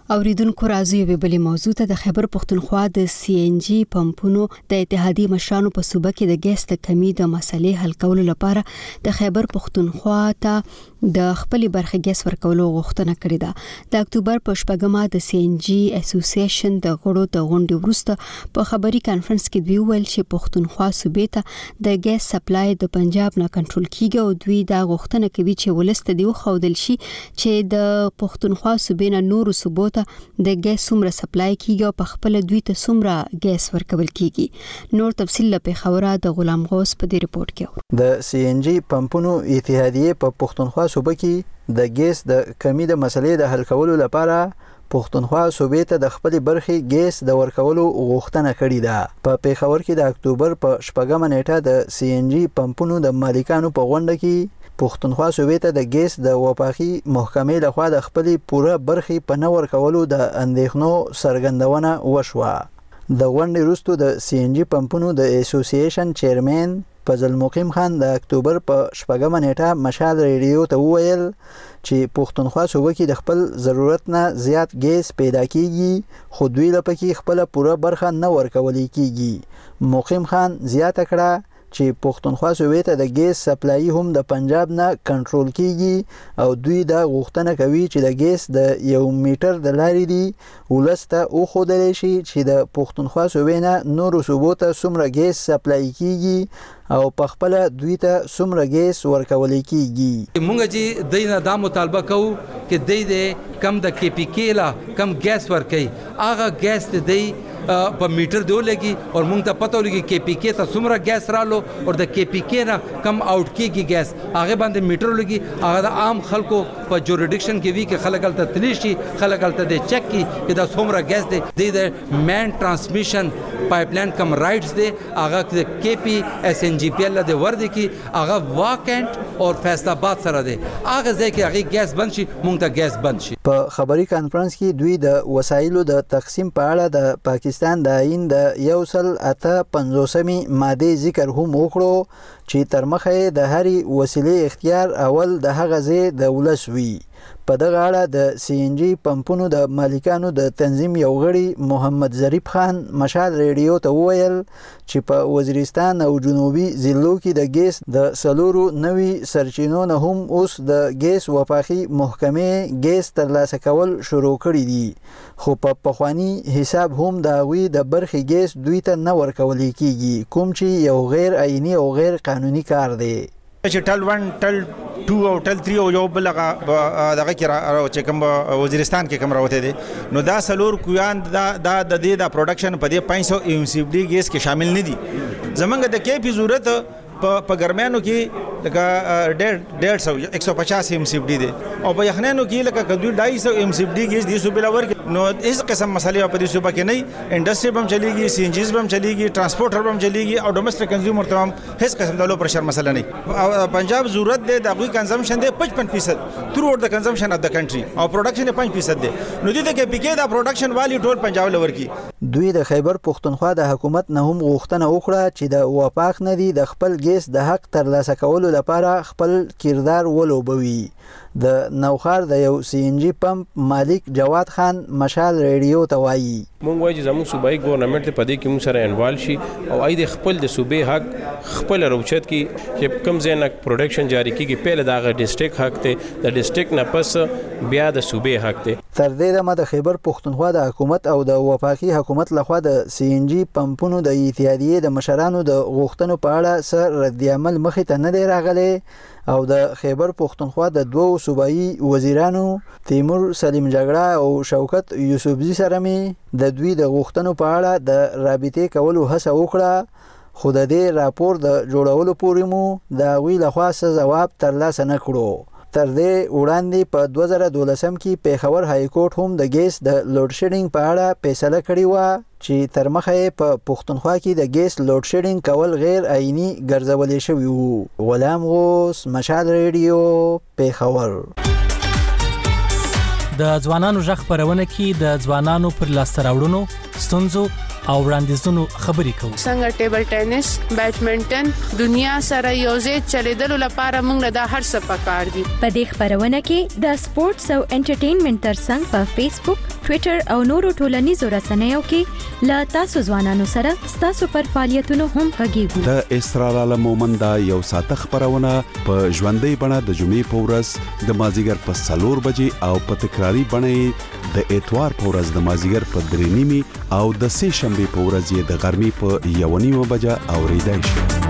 اوریدونکو راځي یو بلې موضوع ته. د خیبر پښتونخوا د سی ان جی پمپونو د اتحادیې مشرانو په صوبه کې د ګیس د کمی د مسلې حل کولو لپاره د خیبر پښتونخوا ته د خپل برخه ګیس ورکولو غوښتنه کړې ده. د اکتوبر په شپږمه د سی ان جی اسوسییشن د غړو د غونډې وروسته په خبري کانفرنس کې دوی ویل چې پښتونخوا صوبې ته د ګیس سپلای د پنجاب نه کنټرول کیږي او دوی دا غوښتنه کوي چې ولست دی خودل شي چې د پښتونخوا صوبې نه نور صوبو د ګیس څومره سپلای کیږي او په خپل دوی ته څومره ګیس ورکول کیږي. نور تفصیل په خبره د غلام غوث په دې ریپورت کې. د سی ان جی پمپونو اتحادیې په پښتونخوا صوبه کې د ګیس د کمی د مسلې د حل کولو لپاره پښتونخوا صوبې ته د خپل برخي ګیس د ورکولو غوښتنه کړې ده. په پیښور کې د اکتوبر په شپږمه نیټه د سی ان جی پمپونو د مالکانو په غونډه کې پښتونخوا صوبې ته د ګیس د وفاقي محکمې لخوا د خپل پوره برخي په نور کولو د اندېښنو څرګندونه وشوه. د غونډې وروسته د سی ان جی پمپونو د اسوسییشن چیرمن فضل مقیم خان د اکتوبر په شپږمه نیټه مشال ریډیو ته وویل چې پښتونخوا صوبه کې د خپل ضرورت نه زیات ګیس پیدا کیږي خو دوی لپاره خپل پوره برخه نه ورکول کیږي. مقیم خان زیاته کړه چې پښتونخوا صوبې ته د ګیس سپلای هم د پنجاب نه کنټرول کیږي او دوی دا غوښتنه کوي چې د ګیس د یو میټر د لارې دی ولسته او خودل شي چې د پښتونخوا صوبې نه نور صوبو ته څومره ګیس سپلای کیږي او په خپل دوی ته څومره ګیس ورکول کیږي. مونږ چې دینه دا مطالبه کوو چې د دې کم د کې پی کې لا کم ګیس ورکړي هغه ګیس دی په میټر دی ولګي او مونږ ته پته ولګي کې پی کې ته څومره ګیس رالو او د کې پی کې نه کم آوټ کیږي ګیس هغه باندې میټر ولګي هغه د عام خلکو په جوریډکشن کې وی کې خلک تل تلیشي خلک تل د چک کی چې دا څومره ګیس دی د مین ترانسمیشن پایپ لاین کم رائټس دی هغه د کې پی اس ان جی پی ال د ور دی کې هغه واکنټ او فیصل آباد سره دی هغه ځکه هغه ګیس بند شي مونږ ته ګیس بند شي. په خبري کانفرنس کې دوی د وسایلو د تقسیم په اړه د پاکستان د آئین د یو سل اته پنځوسمې ماده ذکر هم وکړو چې تر مخه د هرې وسیلې اختیار اول د هغه ځای د ولس وي. په دغه اړه د سی ان جی پمپونو د مالکانو د تنظیم یو غړي محمد ظریف خان مشال ریډیو ته وویل چې په وزیرستان او جنوبي ضلعو کې د ګیس د سلورو نوي سرچینو نه هم اوس د ګیس وفاقي محکمې ګیس ترلاسه کول شروع کړي دي خو په پخوانی حساب هم د هغوی د برخې ګیس دوی ته نه ورکول کیږي کوم چې یو غیر آئینی او غیر قانوني کار دی. چې ټل ون ټل ټو او ټل تری او یو بل دغه کې چې کوم وزیرستان کې کوم راوته دي نو دا سلور کویان دا د دې د پروډکشن په دې پانچ سو ایم سی ډي ګیس کې شامل نه دي. زمونږ د کې په ضرورت په ګرمانو کې لکه ډېر سو ایک سو پچاس ایم سی ډي دي او په یخنانو کې لکه کدو ډای سو ایم سی ډي ګیس دي سو بل ور نو هیڅ قسم مسلې په دې صوبه کې نه انډستری بم چلیږي سی ان جیز بم چلیږي ترانسپورټر بم چلیږي او ډومېسټک کنزیومر تمام هیڅ قسم د لو پرشر مسله نه. او پنجاب ضرورت دی د غوي کنزمپشن دی پچپن فیصد تھرو آؤٹ د کنزمپشن اف د کنټری او پروډکشن پنځه فیصد دی نو دې کې پی کې دا پروډکشن والی ټول پنجاب لور کی. دوی د خیبر پښتونخوا د حکومت نه هم غوښتنه وکړه چې د وفاق نه دی د خپل ګیس د حق ترلاسه کولو لپاره خپل کردار ولوبوي. د نوخار د یو سی ان جی پمپ مالک جواد خان مشال ریډیو ته وایي مونږ وایي چې زموږ صوبایي ګورنمنت په دې کې موږ سره انوالو شي او اې د خپل د صوبې حق خپل روچت کې چې کم ځای نه پروډکشن جاری کیږي پیله دغه ډیسټریکټ حق ته د ډیسټریکټ نه پس بیا د صوبې حق ته. تر دې دمه د خیبر پښتونخوا د حکومت او د وفاقي حکومت لخوا د سی ان جی پمپونو د اتحادیې د مشرانو د غوښتنو په اړه سر رد عمل مخې ته نه دی راغلی او د خیبر پښتونخوا د دوو صوبایي وزیرانو تیمور سلیم جګړه او شوکت یوسفزي سره می د دوی د غوښتنو په اړه د رابطې کولو هڅه وکړه خو د دې راپور د جوړولو پورې مو د هغوی لخوا څه ځواب ترلاسه نه کړو. تر دې وړاندې په دوه زره دولسم کې پیښور های کورټ هم د ګیس د لوډ شیډینګ په اړه فیصله کړې وه چې تر مخه په پښتونخوا کې د ګیس لوډ شیډینګ کول غیر آئینی ګرځولې شوي وو. غلام غوث مشال ریډیو پیښور. د ځوانانو ژغ خبرونه کې د ځوانانو پر لاسته راوړنو ستونزو او وړاندیزونو خبرې کوو. څنګه ټیبل ټینس، بیډمنټن دنیا سره یوځای چلیدلو لپاره موږ د هر څه پکار دي. په دې خبرونه کې د سپورتس او انټرټینمنټ ترڅنګ په فیسبوک، ټوئیټر او نورو ټولنیزو رسنیو کې لا تاسو ځوانانو سره تاسو پر فعالیتونو هم غږیږو. د اسرار عالم مومند یو ساعت خبرونه په ژوندۍ بڼه د جمعې په ورځ د مازیګر په سلور بجې او په تکراری بڼه د اتوار په ورځ د مازیګر په درې نیمي او د سه شنبه په ورځ یې د غرمې په یو نیمه بجه اوریدای شي.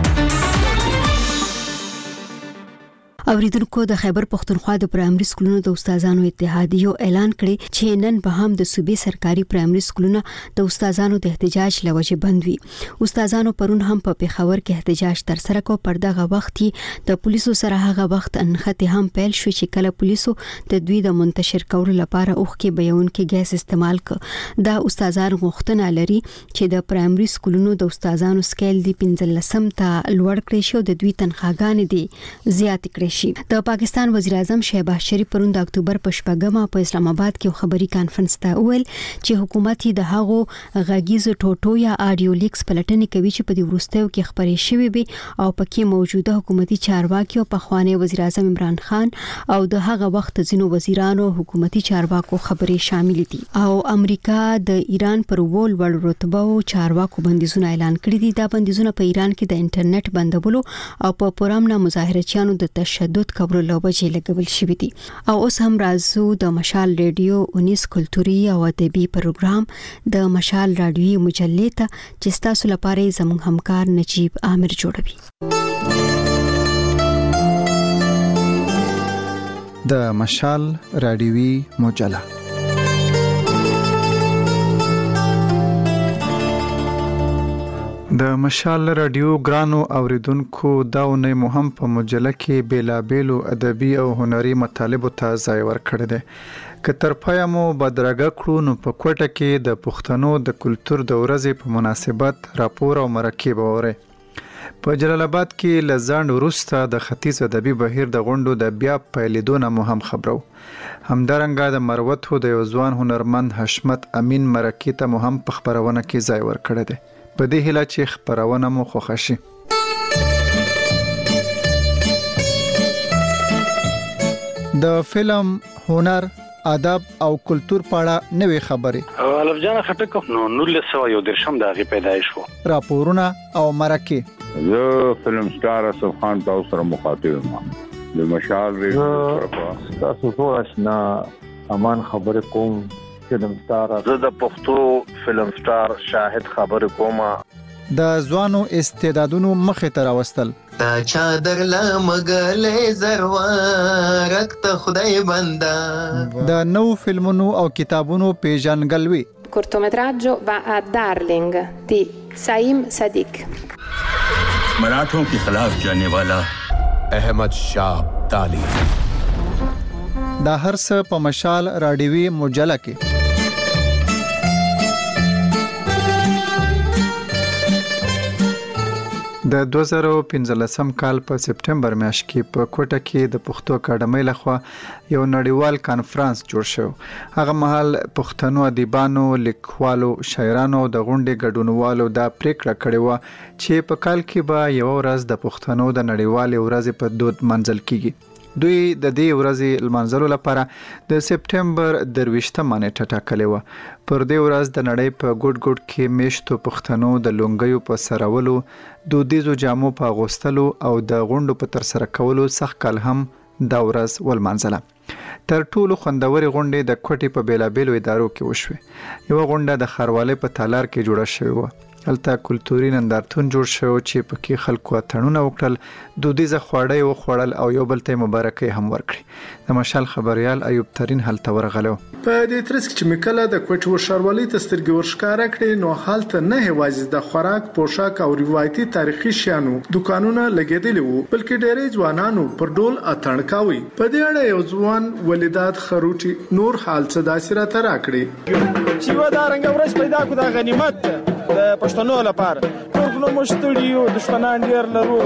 اوریدونکو د خیبر پختونخوا د پرایمري سکولونو د استادانو اتحادیو اعلان کړی چې نن به هم د صوبې سرکاري پرایمري سکولونو د استادانو د احتجاج لوجه بند وي. استادانو پرون هم په پیښور کې احتجاج تر سره کو. پر دغه وخت د پولیسو سره هغه وخت انخته هم پیل شو چې کله پولیسو د دوی د منتشر کولو لپاره اوخ کې بیان کې ګیس استعمال ک. دا استادانو غوښتنه لري چې د پرایمري سکولونو د استادانو سکیل دی پنځلسم ته لوړ کړي شو، د دوی تنخواګانې دي زیات کړي. د پاکستان وزیر اعظم شهباز شریف پرون د اکتوبر په شپږمه په اسلام آباد کې خبري کانفرنس ته ویل چې حکومت د هغو غږیز ټوټو یا آډیو لیکس پلټنې کوي چې په دې وروستیو کې خبرې شوې وي او پکې موجوده حکومتي چارواکي او پخوانی وزیر اعظم عمران خان او د هغه وخت ځینو وزیرانو حکومتي چارواکو خبرې شامل دي. او امریکا د ایران پر ول ور رتبه او چارواکو بندیزونه اعلان کړی دي. دا بندیزونه په ایران کې د انټرنیټ بندولو او په پرامنا مظاهرچیانو د تشدد تشدد کولو لوجه لګول شوې دي. او اوس هم راځو د مشال ریډیو اونیس کلتوري او ادبي پروګرام د مشال رادیوي مجلې ته چې تاسو لپاره زموږ همکار نجیب عامر جوړوي. د مشال رادیوي مجله د مشال رادیو ګرانو اوریدونکو داونه مهم په مجله کې بیلابېلو ادبي او هنري مطالبو ته ځای ورکړی دی. که تر پایه مو بدرګه کړو نو په کوټه کې د پښتنو د کلتور د ورځې په مناسبت راپور او مرکې به اورئ. په جلال آباد کې له ځنډ وروسته د ختیځ ادبي بهیر د غونډو د بیا پیلېدو نه مو هم خبرو. همدارنګه د مروتو د یو ځوان هنرمند حشمت امین مرکې ته مو هم په خبرونه کې ځای ورکړی دی. په دې هیله چې خبرونه مو خوښه شي. د فلم، هنر، ادب او کلتور په اړه نوې خبرې الف جان خټک نو نولس سوه یو درشم د هغې پیدایش و. راپورونه او مرکې. زه فلم سټار اسف خان تاسو سره مخاطب یم. د مشال ریډیو تاسو ټول آشنا امان خبرې کوم. فلم سټار زه د پښتو فلم سټار شاهد خبر کوم. د ځوانو استعدادونو مخې ته راوستل. تا چادر لمګلې زروارک ته خدای بندا. د نو فلمونو او کتابونو پیژنګلوي. cortometraggio va a Darling di Saim Sadiq. मराठों के खिलाफ जाने वाला अहमद शाह अब्दाली. دا هر څه په مشال رادیوي مجله کې. د دوه زره پنځلسم کال په سپټمبر میاشت کې په کوټه کې د پښتو اکاډمۍ لخوا یو نړیوال کانفرنس جوړ شو. هغه مهال پښتنو ادیبانو، لیکوالو، شاعرانو د غونډې ګډونوالو دا پریکړه کړې و چې په کال کې به یو ورځ د پښتنو د نړیوال ورځې په دود منځل کیږي. دوی د دې ورځې لمانځلو لپاره د سپټمبر درویشتمه نیټه ټاکلې وه. پر دې ورځ د نړۍ په ګوټ ګوټ کې میشتو پښتنو د لونګیو په سرولو، دودیزو جامو په اغوستلو او د غونډو په ترسره کولو سخت کال هم دا ورځ ولمانځله. تر ټولو خوندورې غونډې د کوټې په بیلابیلو ادارو کې وشوې. یوه غونډه د ښاروالۍ په تالار کې جوړه شوې وه. هلته کلتوري نندارتون جوړ شو چې پکې خلکو اتڼونه وکړل، دودیزه خواړه یې وخوړل او یو بل ته مبارکۍ هم ورکړي. د مشال خبریال ایوب ترین هلته ورغلو. په دې ترڅ کې چې مکله د کوټې ښاروالۍ ته سترګې ورښکاره کړې نو هلته نه یوازې د خوراک، پوشاک او روایتي تاریخي شیانو دکانونه لګېدلي وو، بلکې ډېری ځوانانو پر ډول اتڼ کاوه. په دې اړه یو ځوان ولیدات خروټي نور حال څه داسې راته راکړي چې و دا رنګ ورځ پیدا کو دا غنیمت د پښتنو لپاره. ټول نو مشتړي یو دشمنان ډیر لرو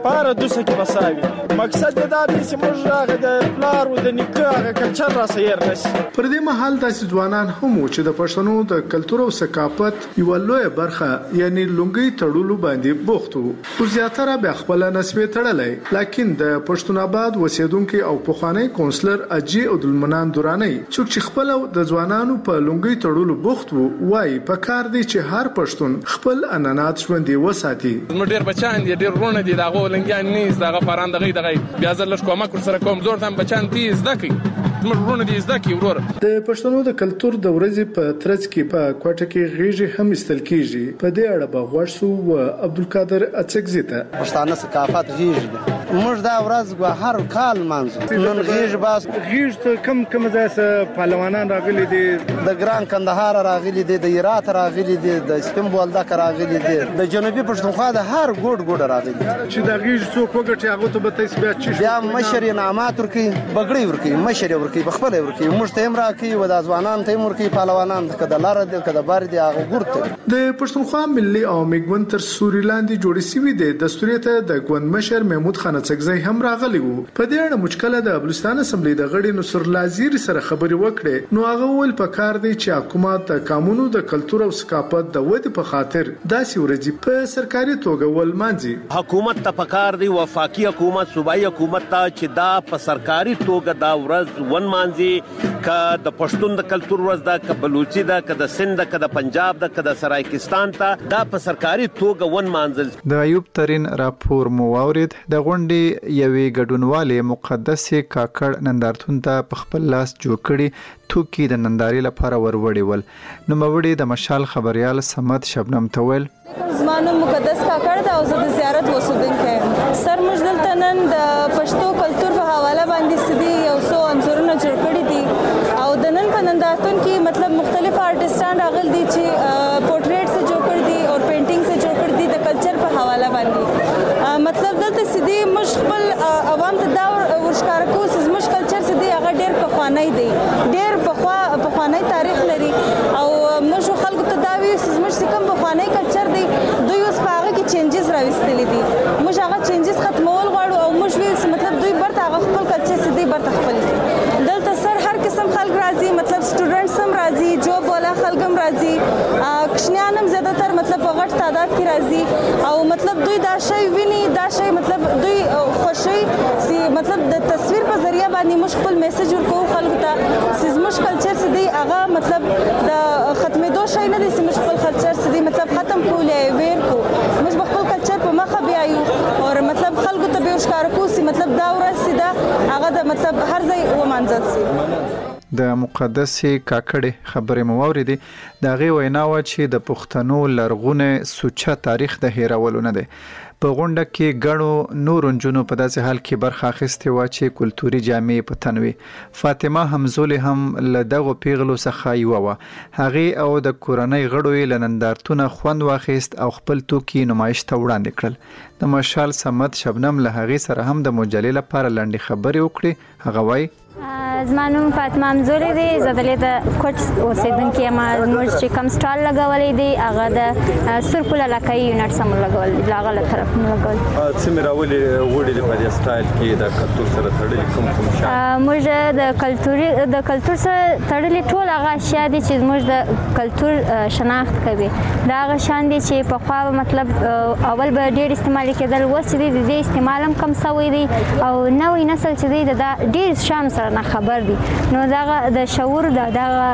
لپاره دوسه کې بساوي مقصد دا دی چې موږ هغه د پلار او د نیکه هغه کلچر را سیر نشي. پر دې مهال داسې ځوانان هم چې د پښتنو د کلتور او ثقافت یو لوی برخه یعنی لونګي تړلو باندې بوخت وو، خو زیاتره به خپل نسبه تړلې. لکن د پښتون آباد وسیدونکو او پخوانی کونسلر اجي عبدالمنان دوراني څوک چې خپل د ځوانانو په لونګي تړلو بوخت وو وای په کار دی چې هر پښتون خپل انانات ژوندې وساتي. موږ ډیر بچان دي ډیر رونه دي دغه لنګیان نه دغه فران دغه دغه بیا ځل لږ کومه کور سره کوم زور تم بچان دي زده کی موږ رونه دي زده کی ورور. د پښتنو د کلتور د ورځې په ترڅ کې په کوټه کې غیږي هم استل کیږي. په دې اړه به غوښسو او عبدالقادر اڅکزي ته پښتانه ثقافت غیږي موږ دا ورځ هر کال مانځو نن غیږ باس غیږ ته کم کم ځای پهلوانان راغلي دي د ګران کندهار راغلي دي د هرات راغلي دي د سپین بولدک راغلي دي د جنوبي پښتونخوا د هر ګوډ ګوډ راغلي چې د غیږ څوک وګټي هغه ته به تسبیح چی بیا مشر انعامات ورکي بغړی ورکي مشر ورکي بخپل ورکي موږ ته هم راکي و د ځوانان ته ورکي پهلوانان کده لار دي کده بار دي هغه ګورته. د پښتونخوا ملي او میګون تر سوري لاندې جوړې سوي دي دستوريته د ګوند مشر محمود خان څکزی هم راغلی وو. په دې اړه مشکله د بلوچستان اسمبلی د غړي نصر لازیر سره خبري وکړي نو هغه ول په کار دی چې حکومت د قانونو د کلتور او ثقافت د ودی په خاطر داسې ورځي په سرکاري توګه ول مانځي. حکومت ته پکار دی وفاقي حکومت صوبایي حکومت ته چې دا په سرکاري توګه دا ورځ ون مانځي ک د پښتون د کلتور ورځ دا ک بلوچي دا ک د سند دا ک د پنجاب دا ک د سرایکستان ته دا په سرکاري توګه ون مانځل. د ایوب ترين راپور مو واورید د غونډې یوې ګډونوالې مقدس کاکړ نندارتون ته په خپل لاس جوړ کړي توکي د ننداري لپاره وروړي ول. نو موړي د مشال خبريال سمت شبنم تویل زمانو مقدس کاکړ دا او زه د زیارت وسودونکو یم. سر موږ دلته نن د پښتو کلتور په حواله باندې سدي یو څو انځورونه جوړ کړي دي او د نن په نندارتون کې مطلب مختلف آرټستان راغلي دي چې پورټریټ سے جوړ کړي دي او پینټینګ سے جوړ کړي دي د کلچر په حواله باندې. مطلب دلته سدي موږ خپل عوام ته دا ورښکاره کوو چې زموږ کلچر سدي هغه ډېر پخوانی دی ډېر پخوا پخوانی تاریخ لري او موږ خلکو ته دا وایو چې زموږ کوم پخوانی کلچر دی دوی اوس په هغه کې چینجز راوستلي دي. موږ هغه چینجز ختمول غواړو او موږ وایو چې مطلب دوی برته هغه خپل کلچر سدي برته خپل دي. دلته سر هر قسم خلک راځي مطلب سټوډنټس هم راځي جوب والا خلک هم راځي کشنیان هم زیاتره مطلب په غټ تعداد کې راځي او مطلب دوی دا شی ویني دا شی مطلب دوی خوشي سي مطلب د تصویر په ذریعہ باندې موږ خپل میسج ورکوو خلکو ته چې موږ کلچر سدي هغه مطلب د ختمېدو شی نه دی چې موږ خپل کلچر سدي مطلب ختم کولې ویر کو موږ خپل کلچر په مخه بیايو او مطلب خلکو ته به ښکار کوو چې مطلب دا ورځ سیده هغه د مطلب هر ځای ومانځل سي. د مقدس کاکړ خبرې مو اوریدي دا غي وینا و چې د پښتنو لرغونه سوچه تاریخ د هیرولو نه دی. په غونډه کې غړو نور انجونو په داسې حال کې برخه اخیسته و چې کلتوري جامې په تنوي. فاطمه حمزول هم له دغه پیغلو څخه یو و هغه او د کورنۍ غړو لنندارتونه خوند واخیست او خپل توکي نمایش ته وړاندې کړل. د مشال سمت شبنم له هغه سره هم د مجلې لپاره لنډي خبرې وکړي. هغه وای زمانو فاطمه حمزولې دی زه دلته کوټ اوسیدونکې یم موږ چې کوم سټال لګولې دی هغه د سرپل علاقې یونټ سم لګول دی هغه له طرف لګول څه مې راولې وړې په دې سټایل کې د کلتور سره تړلې کوم کوم شی موږ د کلتوري د کلتور سره تړلې ټول هغه اشیاء دي چې موږ د کلتور شناخت کوي دا هغه شان دي چې په خوا مطلب اول به ډېر استعمال کېدل اوس چې دی د دې استعمال هم کم شوی دی او نوې نسل چې دی د ډېر شان سره نه خبر دي نو دا د شعور د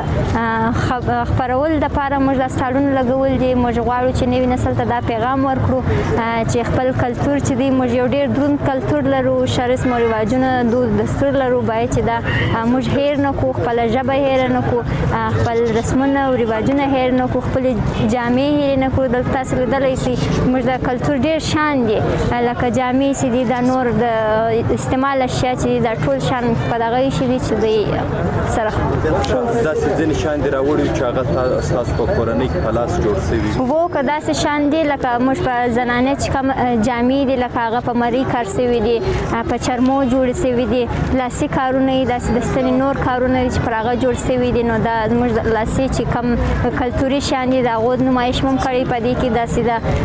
دا خبرول د لپاره موږ د ستالونو لګول دي موږ غواړو چې نوې نسل ته دا پیغام ورکړو چې خپل کلتور چې دی موږ یو ډېر دروند کلتور لرو شرسم او رواجونه دود دستور لرو باید چې دا موږ هیر نه کو خپل ژبه هیر نه کو خپل رسمونه او رواجونه هیر نه کو خپل جامې هیر نه کو دلته تاسو لیدلی سي موږ د کلتور ډېر شان دي لکه جامې چې دي دا نور د استعمال اشیاء چې دا ټول شان په دغه شي دي چې دوی سره داسې ځینې شیان دې راوړي چې هغه ستاسو په کورنۍ کې په لاس جوړ سوي وو که داسې شیان دي لکه موږ په زنانه چې کوم جامې دي لکه هغه په مرۍ کار سوي دي په چرمو جوړې سوي دي لاسي کارونه یې داسې د ستنې نور کارونه دي چې پر هغه جوړ سوي دي نو دا زموږ لاسي چې کوم کلتوري شیان دي د هغو نمایش مو هم کړی په دې کې داسې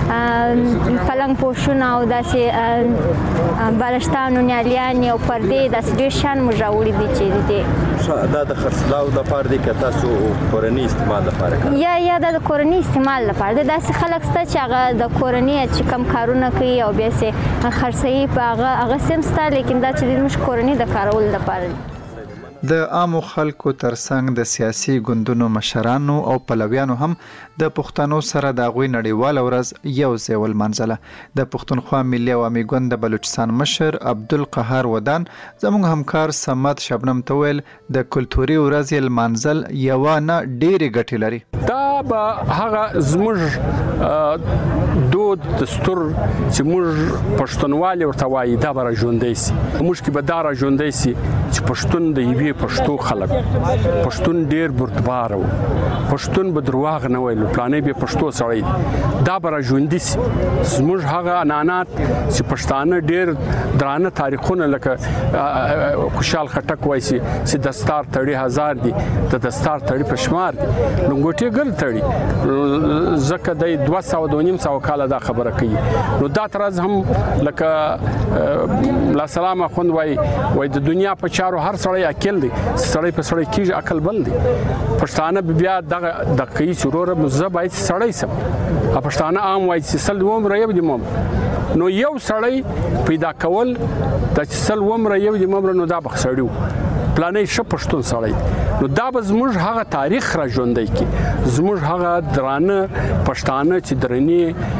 د پلنګ پوشونه او داسې بالښتانو نیالیانې او پردې داسې ډېر شیان موږ راوړي دي چې دي دا د خرڅلاو لپاره دی که تاسو کورني استعمال لپاره کوئ یا یا دا د کورني استعمال لپاره دی داسې خلک شته چې هغه د کورني چې کم کارونه کوي او بیا یې خرڅوي په هغه هغه هم شته لیکن دا چې موږ کورني د کارولو لپاره دی د عامو خلکو ترڅنګ د سیاسي ګوندونو مشرانو او پلویانو هم د پښتنو سره د غوي نړیوال ورځ یو ځای ولمانځله د پښتونخوا ملي عوامي ګوند د بلوچستان مشر عبدالقهار ودان زموږ همکار سمت شبنم تویل د کلتوري ورځ لمانځل یو نه ډېری ګټې لري دا به هغه زموږ دود دستور چې موږ پښتونوالي ورته وایي دا به را ژوندی سي موږ کې به دا را ژوندی سي چې پښتون د یوې پښتو خلک پښتون ډیر بردبار و پښتون به درواغ نه ویل پلانې به پښتو سړی دا به را ژوندي سي زموږ هغه عنعنات چې پښتانه ډیر درانه تاریخونه لکه خوشحال خټک وایي چې دستار تړي هزار دي د دستار تړي په شمار دي لنګوټي ګل تړي ځکه د دوه سوه دوه نیم سوه کاله دا خبره کوي نو دا ترز هم لکه لا سلام خوند وایي وایي د دنیا په چارو هر سړی عقل دی سړی په سړی کېږي عقل بل دی پښتانه بیا دغه د کوي چې وروره زه باید سړی سم پښتانه عام وایي چې سل ومره یو دي مم نو یو سړی پیدا کول د سل ومره یو دي مم نو دا به سړیو پلانې ش پښتون سړی نو دا به زموږ هغه تاریخ را ژوندی کی زموږ هغه درانه پښتانه چې درنی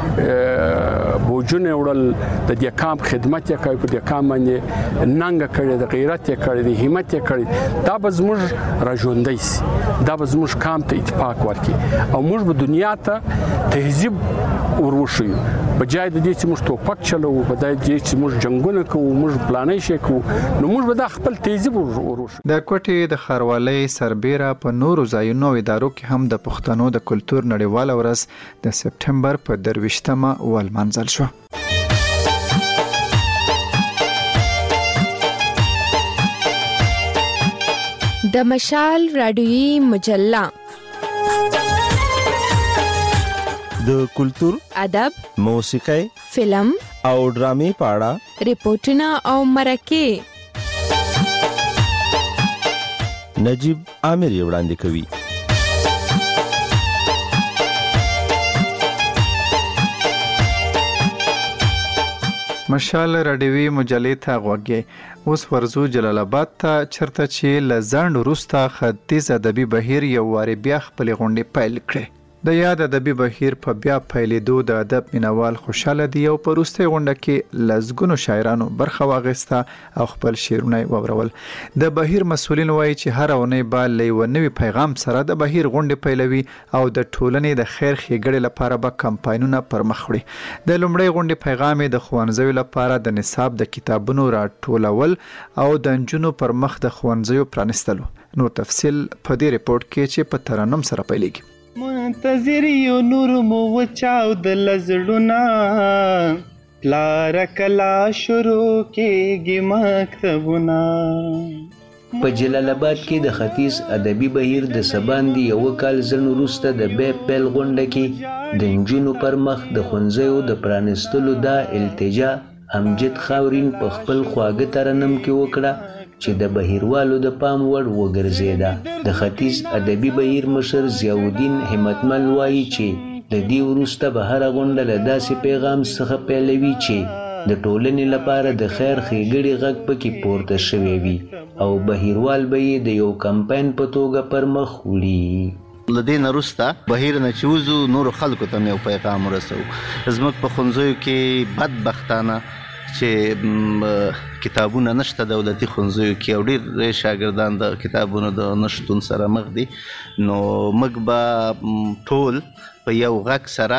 بوجونه وړل د دې کام خدمت یې کوي په دې کام باندې ننګ کړي د غیرت یې کړي د همت یې کړي دا به زموږ را ژوندی سي دا به زموږ کام ته اتفاق ورکړي او موږ به دنیا ته تهذیب وروښیو بجای د دې چې موږ ټوپک چلو بجای د دې چې موږ جنگونه کوو موږ پلانې شي کوو نو موږ به دا خپل تهذیب وروښیو د کوټې د خاروالۍ سربېره په نورو ځایونو او ادارو کې هم د پښتنو د کلتور نړیوال ورځ د سپټمبر په درویشتمه ولمانځل شو د مشال رادیویي مجله د کلتور ادب موسیقي فلم او ډرامې په اړه ریپورتونه او مرکې نجیب عامر یې وړاندې کوي مشال رادیوي مجلې ته غوږی اوس ورزو جلال آباد ته چرته چې لزند وروسته ختیځ ادبي بهیر یو واري بیا خپل غونډې پیل کړې د یاد ادبي بهیر په بیا پیلېدو د ادب مینوال خوشاله دي او په وروستۍ غونډه کې لزګونو شاعرانو برخه واخیسته او خپل شعرونه وورول د بهیر مسولین وایي چې هر اونۍ به له یو نوي پیغام سره د بهیر غونډې پیلوي او د ټولنې د خیر ښېګړې لپاره به کمپاینونه پرمخ وړي د لومړۍ غونډې پیغام د ښوونځیو لپاره د نصاب د کتابونو راټولول او د نجونو پر مخ د ښوونځیو پرانستلو نور تفصیل په دې ریپورت کې چې په ترنم سره پیلېږي منتظر یو نور مو وچاو د لزړونه پلار کلا شروع کېږي مکتبونه په جلال آباد کې د ختیځ ادبي بهیر د سباندې یو کال ځنډ وروسته د بیا پیل غونډه کې د نجونو پر مخ د ښوونځیو د پرانستلو دا التجا امجد خاورین په خپل خواږه ترنم کې وکړه چې د بهیروالو د پام وړ وګرځېده د ختیځ ادبي بهیر مشر ضیاءالدین همتمل وایي چې د دې وروسته به هره غونډه له داسې پیغام څخه پیلوي چې د ټولنې لپاره د خیر ښېګړې غږ پکې پورته شوی وي او بهیروال به یې د یو کمپاین په توګه پر مخ وړي له دې نه وروسته بهیر نه چې وځو نورو خلکو ته مې یو پیغام ورسوو زموږ په ښوونځیو کې بدبختانه چې کتابونه نشته دولتي ښوونځیو کې او ډېر شاګردان د کتابونو د نشتون سره مخ دي نو موږ به ټول په یو غږ سره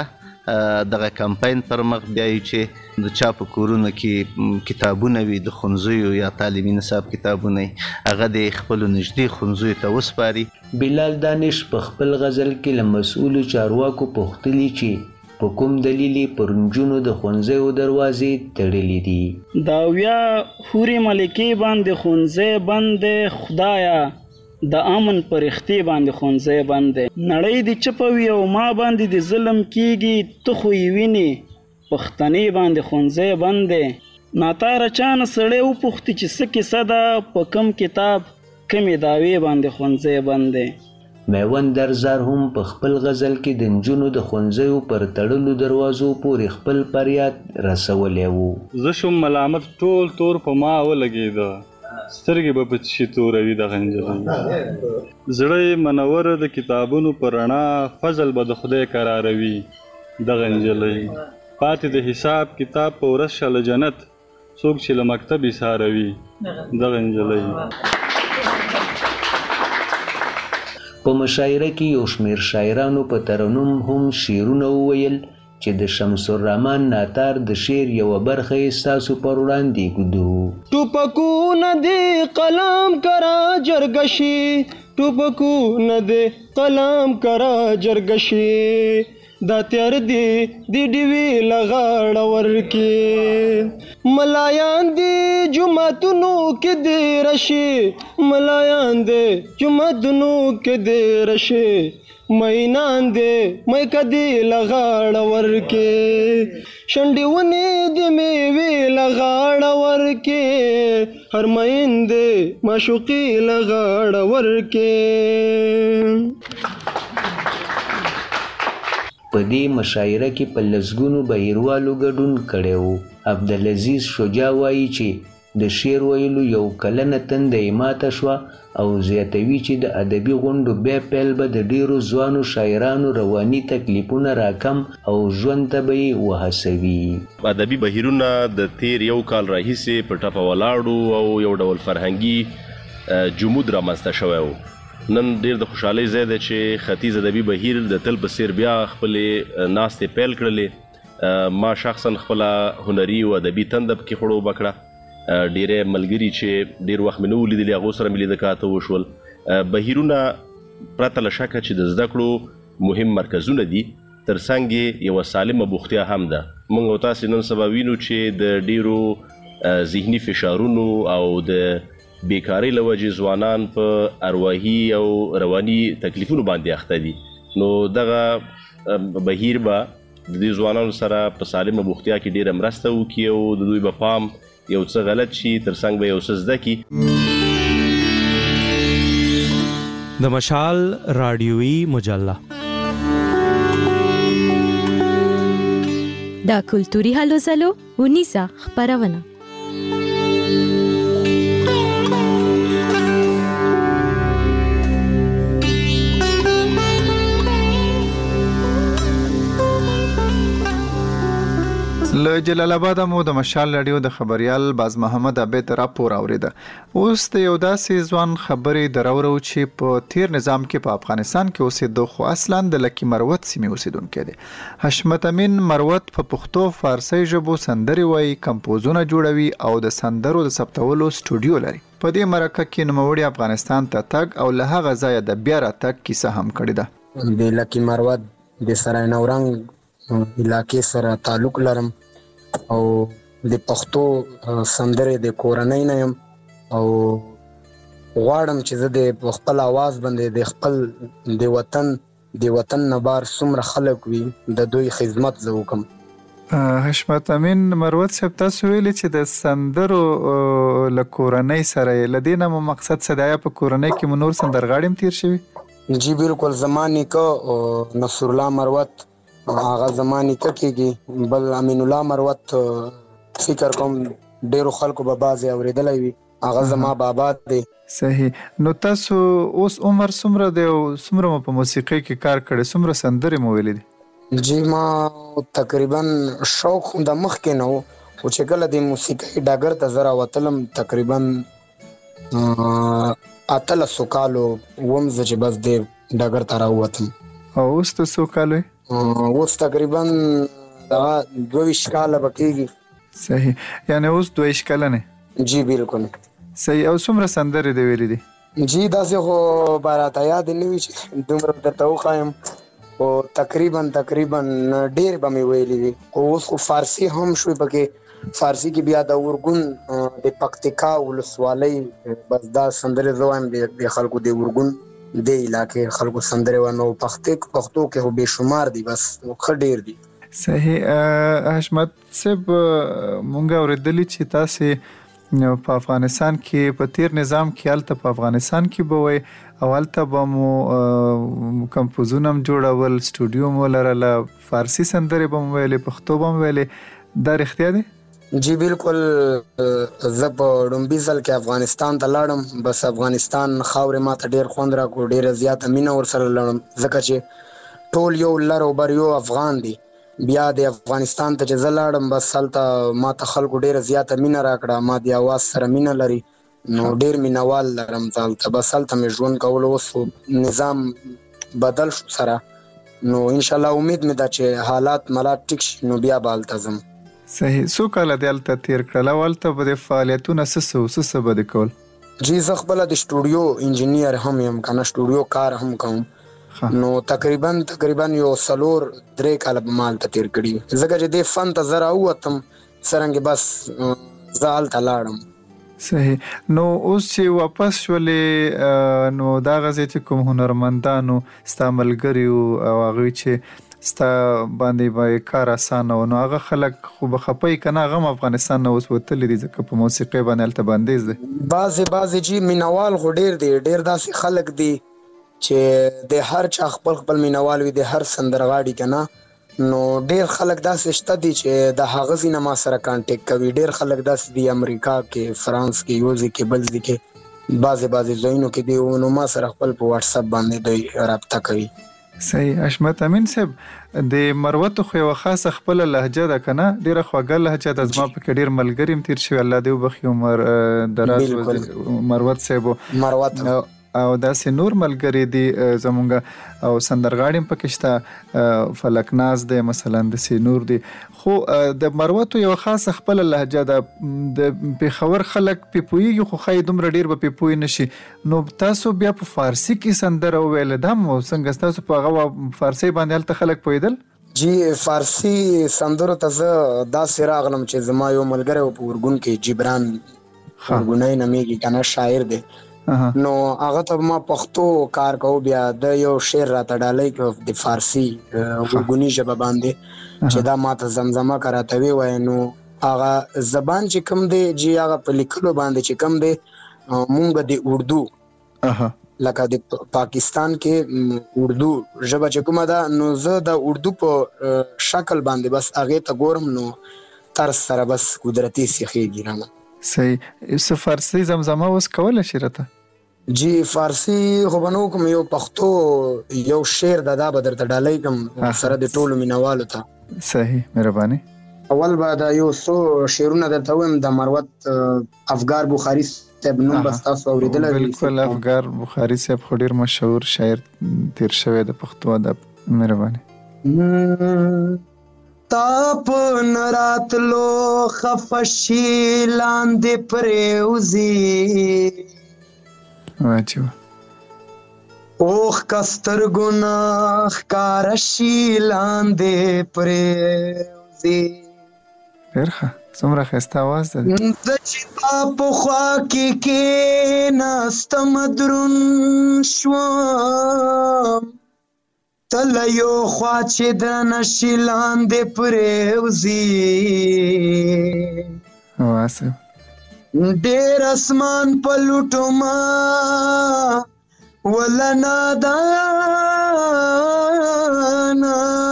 دغه کمپاین پر مخ بیایو چې د چا په کورونو کې کتابونه وي د ښوونځیو یا تعلیمي نصاب کتابونه هغه د خپلو نږدې ښوونځیو ته وسپاري. بلال دانش په خپل غزل کې له مسؤلو چارواکو پوښتلي چې په کوم دلیل پر نجونو د ښوونځیو دروازې تړلې دي. دا اویا حورې ملکې باندې ښوونځی بند دی، خدایه د امن پر اختې باندې ښوونځی بند دی. نړۍ دې چپه وي او ما باندې د ظلم کېږي، ته خو یې وینې پښتنې باندې ښوونځی بند دی. ناتاره چانه سړی وپوښتي چې څه کیسه ده، په کم کتاب کمې دعوې باندې ښوونځی بند دی. میوند درزار هم په خپل غزل کې د نجونو د ښوونځیو پر تړلو دروازو پورې خپل فریاد رسولی و. زه شوم ملامت ټول تور په ما ولګېده، سترګې به په څشي توروي دغه نجلۍ. زړه یې منور د کتابونو په رڼا، فضل به د خدای قراروي دغه نجلۍ. پاتې د حساب کتاب په ورځ شله جنت، څوک چې له مکتب ایساروي دغه نجلۍ. په مشاعره کې یو شمېر شاعرانو په ترنم هم شعرونه وویل چې د شمس الرحمن ناتار د شعر یوه برخه یې ستاسو پر وړاندې ږدو. ټوپکونه دې قلم کرا جرګشي، ټوپکونه دې قلم کرا جرګشي، دا تیار دی دی ډیوی لغاړه ورکی، ملایان دی جمعتونو کې دی رشي، ملایان دی جمعتونو کې دی رشي، مینان دی مې کدی لغاړه ورکی، شنډیونی دی میوی لغاړه ورکی، هر مین دی معشوقی لغاړه ورکی. په دې مشاعره کې په لسګونو بهیروالو ګډون کړی و. عبدالعزیز شجاع وایي چې د شعر ویلو یو کلنه تنده یې ماته شوه او زیاتوي چې د ادبي غونډو بیا پیل به د ډیرو ځوانو شاعرانو رواني تکلیفونه راکم او ژوند ته به یې وهڅوي. ادبي بهیرونه د تیر یو کال راهیسې په ټپه ولاړو او یو ډول فرهنګي جمود رامنځته شوی و. نن ډیر د خوشحالۍ ځای دی چې ختیځ ادبي بهیر د تل په څیر بیا خپلې ناستې پیل کړلې. ما شخصا خپله هنري او ادبي تنده پکې خړوبه کړه. ډیری ملګري چې ډیر وخت مې نه و لیدلي هغو سره مې لیده کاته وشول. بهیرونه پرته له شکه چې د زده کړو مهم مرکزونه دي، تر څنګ یې یوه سالمه بوختیا هم ده. موږ او تاسې نن سبا وینو چې د ډیرو ذهني فشارونو او د بیکاری له وجې ځوانان په ارواحي او رواني تکلیفونو باندې اخته دي. نو دغه بهیر به د دې ځوانانو سره په سالمه بوختیا کې ډیره مرسته وکړي او د دوی به پام یو څه غلط شي، تر څنګ به یو څه زده کړي. د مشال رادیویي مجله دا کلتوري هلو ځلو ونیسه خپرونه. له جلال آباد مو د مشال رادیو د خبريال باز محمد عبید راپور اوریده. اوس د یو داسې ځوان خبرې درورو چې په تیر نظام کې په افغانستان کې اوسېدو خو اصلا د لکی مروت سیمې اوسیدونکو دی. حشمت امین مروت په پښتو فارسی ژبو سندري وایي، کمپوزونه جوړوي او د سندرو د ثبتولو سټوډیو لري. په دې مرکه کې نوموړي افغانستان ته تګ او له هغه ځایه د بیا راتګ کیسه هم کړې ده. د لکی مروت د سرای نورنګ علاقې سره تعلق لرم او د پښتو سندرې د کورنۍ نه یم او غواړم چې زه د خپل आवाज باندې د خپل د وطن د وطن نه بار څومره خلک وي د دوی خدمت زه وکم. حشمت امین مروت صاحب تاسو ویلي چې د سندرو له کورنۍ سره له دې نه مو مقصد څه دی؟ په کورنۍ کې مو نور سندرغاړي هم تیر شوي؟ جی بالکل، زما نیکه نصر الله مروت هغه زما نیکه کېږي، بل امین الله مروت فکر کوم ډیرو خلکو به بعضې اورېدلی وي، هغه زما بابا دی. صحیح. نو تاسو اوس عمر څومره دی او څومره مو په موسیقۍ کې کار کړی؟ څومره سندرې مو ویلي دي؟ جی ما تقریبا شوق د مخکې نه و، خو چې کله د موسیقۍ ډګر ته زه راوتلم تقریبا اتلسو کالو وم زه چې بس د ډګر ته راووتم. او اوس ته څو کال وی؟ اوس تقریبا دا دوه کاله بکیږي. صحیح، یعنی اوس دوه کلنه؟ جی بالکل. صحیح. او څومره سندرې دې ویلې دي؟ جی داسې خو براته یاد نه وي چې دومره درته وښایم، خو تقریبا تقریبا ډېر به مې ویلي وي. خو اوس خو فارسي هم شوي پکې. فارسي کې بیا د اورګون د پکتیکا ولسوالۍ بس دا سندرې زه وایم د خلکو د اورګون د علاقې خلکو سندرې وایم، او پښتو کې خو بې شمار دي، بس ښه ډېر دي. صحیح. حشمت صاحب مونږ اورېدلي چې تاسې په افغانستان کې په تیر نظام کې هلته په افغانستان کې به وئ او هلته به مو کمپوزونه هم جوړول، سټوډیو مو لرله، فارسي سندرې به مو ویلې، پښتو به مو ویلې. دا رښتیا دی؟ جی بالکل. زه په لومبي ځل کې افغانستان ته لاړم، بس افغانستان خاورې ما ته ډېر خوند راکړو، ډېره زیاته مینه ورسره لرم، ځکه چې ټول یو لر او بر یو افغان دي. بیا د افغانستان ته چې زه لاړم، بس هلته ما ته خلکو ډېره زیاته مینه راکړه، ما د اواز سره مینه لري، نو ډېر مینوال لرم زه هلته. بس هلته مې ژوند کولو. اوس نظام بدل شو سره، نو انشاءالله امید مې ده چې حالات ملات ټیک شي نو بیا به هلته ځم. صحیح. څو کاله دې هلته تېر کړل او هلته به د فعالیتونه څه څه و، څه څه به دې کول؟ جی زه خپله د سټوډیو انجینیر هم یم که نه، سټوډیو کار هم کوم. نو تقریبا تقریبا یو څلور درې کاله به ما هلته تېر کړي، ځکه چې دې فن ته زه راووتم څرنګې بس زه هلته لاړم. صحیح. نو اوس چې واپس شولې، نو دغه ځای چې کوم هنرمندانو ستا ملګري وو او هغوی چې ستا باندې به کار اسانه و، نو هغه خلک خو به خفه یي که نه؟ هغه هم افغانستان نه اوس وتلي دي ځکه په موسیقۍ باندې هلته بندیز دی. بعضې بعضې جي مینوال خو ډېر دي، ډېر داسې خلک دي چې د هر چا خپل خپل مینوال وي، د هر سندرغاړي که نه. نو ډېر خلک داسې شته دي چې د هغه ځای نه ما سره کانټیکټ کوي. ډېر خلک داسې دي امریکا کې، فرانس کې، یو ځای کې، بل ځای کې، بعضې بعضې ځایونو کې دي، نو ما سره خپل په واټساپ باندې دوی رابطه کوي. صحیح. حشمت امین صاحب، د مروتو خو یوه خاصه خپله لهجه ده که نه؟ ډېره خوږه لهجه ده. زما پکې ډېر ملګري هم تېر شوي، الله دې وبخي، عمر دراز مروت صاحب مروت او داسې نور ملګري دي زمونږ، او سندرغاړي هم پکې شته، فلکناز دی مثلا، داسې نور دي. خو د مروتو یوه خاصه خپله لهجه ده. د پېښور خلک پې پوهېږي، خو ښایي دومره ډېر به پې پوه نه شي. نو تاسو بیا په فارسي کې سندره وویله، دا هم څنګه ستاسو په هغه فارسي باندې هلته خلک پوهېدل؟ جی فارسي سندرو ته زه داسې راغلم چې زما یو ملګری و په اورګون کې، جبران اورګونی نومیږي که نه، شاعر دی. نو هغه ته ما پښتو کار کوو، بیا د یو شعر راته ډالۍ کړ د فارسي اورګوني ژبه باندې چې دا ما ته زمزمه که راته ووایه. نو هغه زبان چې کوم دی جی، هغه په لیکلو باندې چې کوم دی، مونږ د اردو لکه د پاکستان کې اردو ژبه چې کومه ده، نو زه د اردو په شکل باندې بس هغې ته ګورم، نو طرز سره بس قدرتي سیخېږي رانه. صحیح. څه فارسي زمزمه اوس کولی شي راته؟ جی فارسي خو به نه وکړم، یو پښتو یو شعر ده، دا به درته ډالۍ کړم سره د ټولو مینوالو ته. صحیح، مهرباني. اول به دا یو څو شعرونه درته ووایم. د مروت افګار بخاري صاحب نوم به ستاسو اورېدلی وي. بالکل، افګار بخاري صاحب خو ډېر مشهور شاعر تېر شوی د پښتو ادب. مهرباني. تاپ نراتلو خفشی لاندې پریوزی، واجب اوخ کستر گناہ کارشی لاندې پریوزی. ډېر ښه، څومره ښایسته اواز ده. د چې تا په خوا کې کېناستم درون شوم، تله یو خوا چې درنه شي لاندې پرېوځي. ډېر اسمان په لوټومه وله نادانه،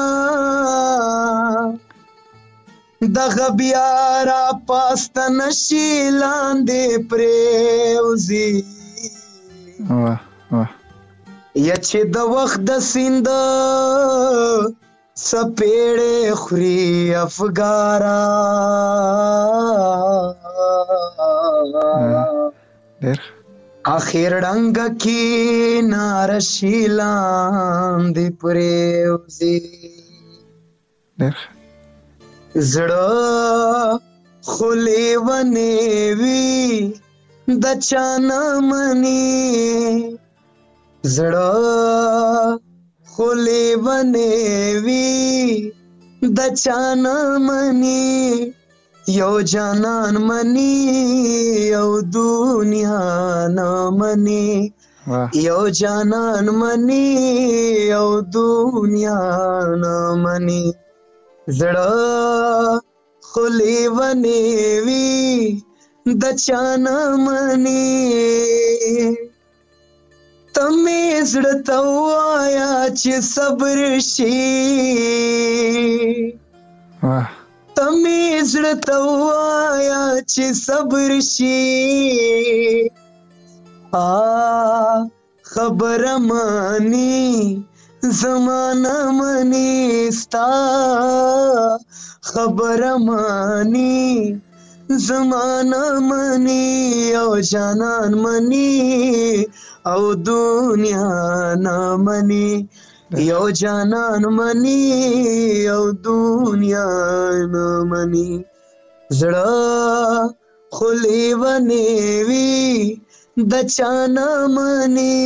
دغه بیا را پاسته نه شي لاندې پرېوځي. واه واه. یا چې د وخت د سینده سپېړې خوري افګاره، اخر ړنګه کې نارشي لاندې پرېوځي. ډېر زړه خو لیونی وي د چا نه مني زړه خو لیونی وي د چا نه مني یو جانان مني یو دنیا نه مني یو جانان مني یو دنیا نه مني زړه خو لیونی وي د چا نه مني ته مې زړه ته ووایه چې صبر شي ته مې زړه ته ووایه چې صبر شي خبره مانی زمانه منی ستا خبره مانی زمانه منی او جانان منی او دنیا نه منی یو جانان منی او دنیا نه منی زړه خو لیونی وي د چا نه مني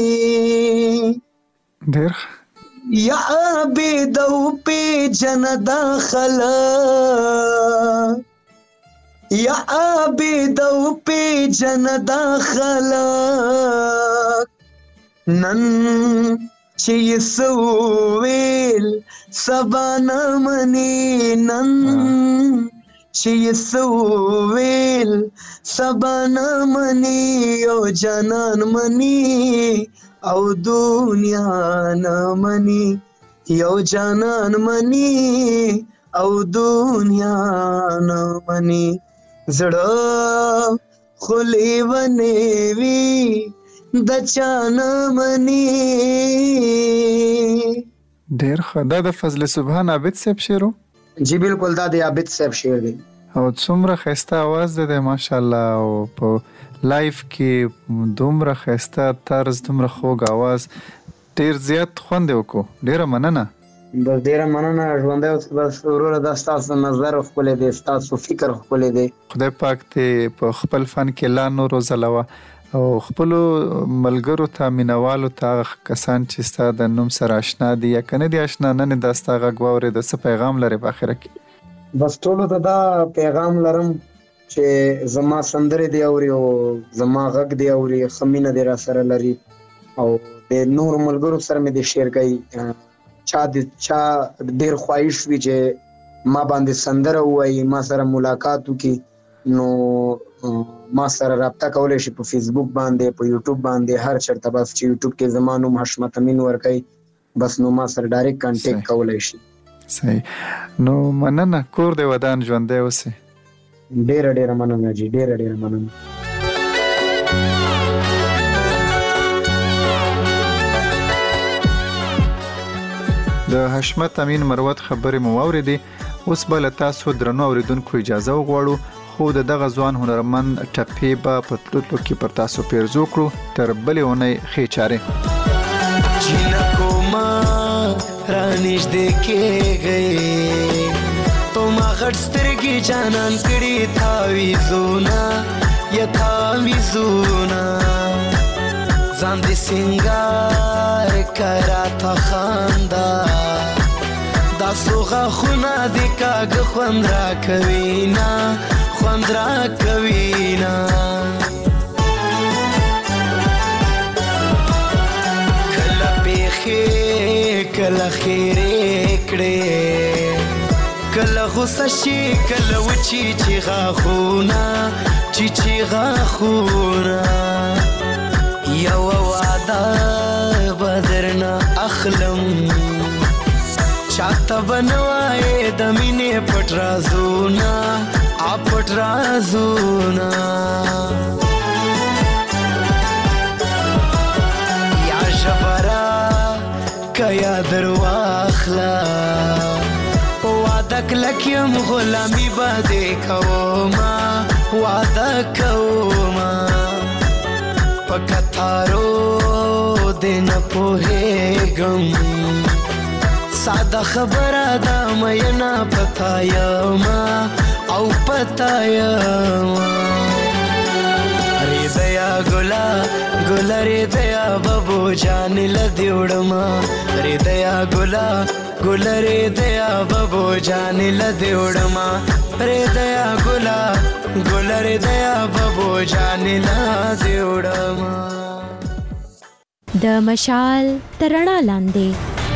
ډېر یا عابد او پیژنه دا خلک یا عابد او پیژنه دا خلک نن چې یې څه وویل سبا نه مني نن چې یې څه وویل سبا نه مني او جانان مني او دنیا نه مني یو جانان مني او دنیا نه مني زړه خو لیونی وي د چا نه مني ډېر ښه دا د فضل سبحان عابد صاحب شعر جی بالکل دا د عابد صاحب شعر دی او څومره ښایسته اواز دی ماشاءالله او په لایف کې دومره ښایسته طرز دومره خوږ اواز ډېر زیات خوند یې وکړو ډېره مننه بس ډېره مننه ژوندی اوس بس وروره دا ستاسو نظر ښکلی دی ستاسو فکر ښکلی دی خدای پاک دې په خپل فن کې لا نور وځلوه او خپلو ملګرو ته مینوالو ته هغه کسان چې ستا د نوم سره اشنا دي یا که نه دي اشنا نن یې دا ستا غږ واورېده څه پیغام لرې په اخره کې بس ټولو ته دا پیغام لرم چې زما سندرې دی اوري او زما غږ دی اوري ښه مینه دی را سره لري او د نورو ملګرو سره مې د شعر کوي چا د چا ډېر خواهش وي چې ما باندې سندره ووایي ما سره ملاقات وکړي نو ما سره رابطه کولی شي په فیسبوک باندې په یوټیوب باندې هر چېرته بس چې یوټیوب کې زما نوم حشمت امین ورکوي بس نو ما سره ډایرکټ کانټیکټ کولی شي صحیح نو مننه کور دی ودان ژوندی اوسې ډېره ډېره مننه جي ډېره ډېره مننه د حشمت امین مروت خبرې مو واورېدې اوس به له تاسو درنو اورېدونکو اجازه وغواړو خو د دغه ځوان هنرمند ټپې به په تلو تلو کې پر تاسو پیرزو کړو تر بلې اونۍ ښې چارې جنکو ما رانږدې کېږئ په ما غټ سترګې جانان کړي تاویزونه یا تاویزونه ځان دې سینګار کرا ته خندا دا څو غاښونه دې کاږه خوند راکوي نه خوند راکوي نه کله پېښې کله خیرې کړې کله غوسه شي کله وچی چې غاښونه چې چې غاښونه یو وعده به درنه اخلم چاته به نه وایې د مینې پټ رازونه آ پټ رازونه یا ژبره که یا در واخله په واده کلک یم غلامي به دې کومه واده کومه په کتارو دې نه پوهېږم ساده خبره دا مینا پتا یما او پتا یما ریدیا ګلا ګلا ریدیا بابو جان لدی وړما ریدیا ګلا ګلا ریدیا بابو جان لدی وړما ریدیا ګلا ګلا ریدیا بابو جان لدی وړما د مشال ترڼا لاندې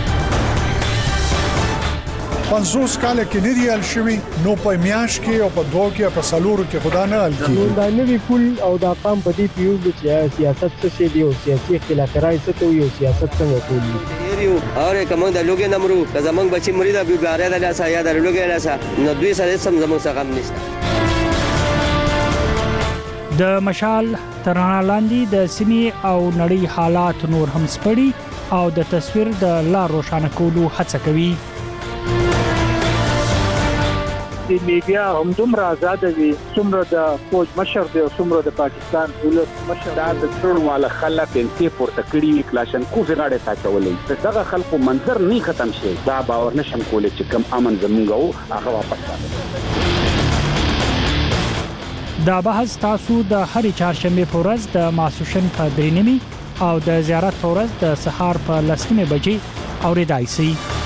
پنځوس کال کې نه دی ال شوی نو په میاش کې او په دوه کې په سلورو کې خدا نه ال کی دا نوی پول او دا قام په دې پیو چې سیاست څه شي دی او سیاسي اختلاف راځي څه ته یو سیاست څنګه کوي یو اور کوم د لوګي نمرو که زمنګ بچی مریدا به باره د لاسه یا د لوګي لاسه نو دوی سره سم زموږ څخه غم نشته د مشال ترڼا لاندې د سیمې او نړۍ حالات نور هم سپړي او د تصویر د لار روښانه کولو هڅه کوي د میډیا هم دومره آزاد وي څومره د فوج مشر دی او څومره د پاکستان دولت مشر دا د ټول والا خلک انتي پورته کړی کلاشن کو زغاړه ساتولې دغه خلکو منظر نه ختم شي دا باور نشم کولای چې کم امن زمونږ او هغه واپس راځي دا بحث تاسو د هرې چهارشنبه په ورځ د ماسوشن په درې نیمې او د زیارت په ورځ د سهار په لس نیمې بجې اورېدای شئ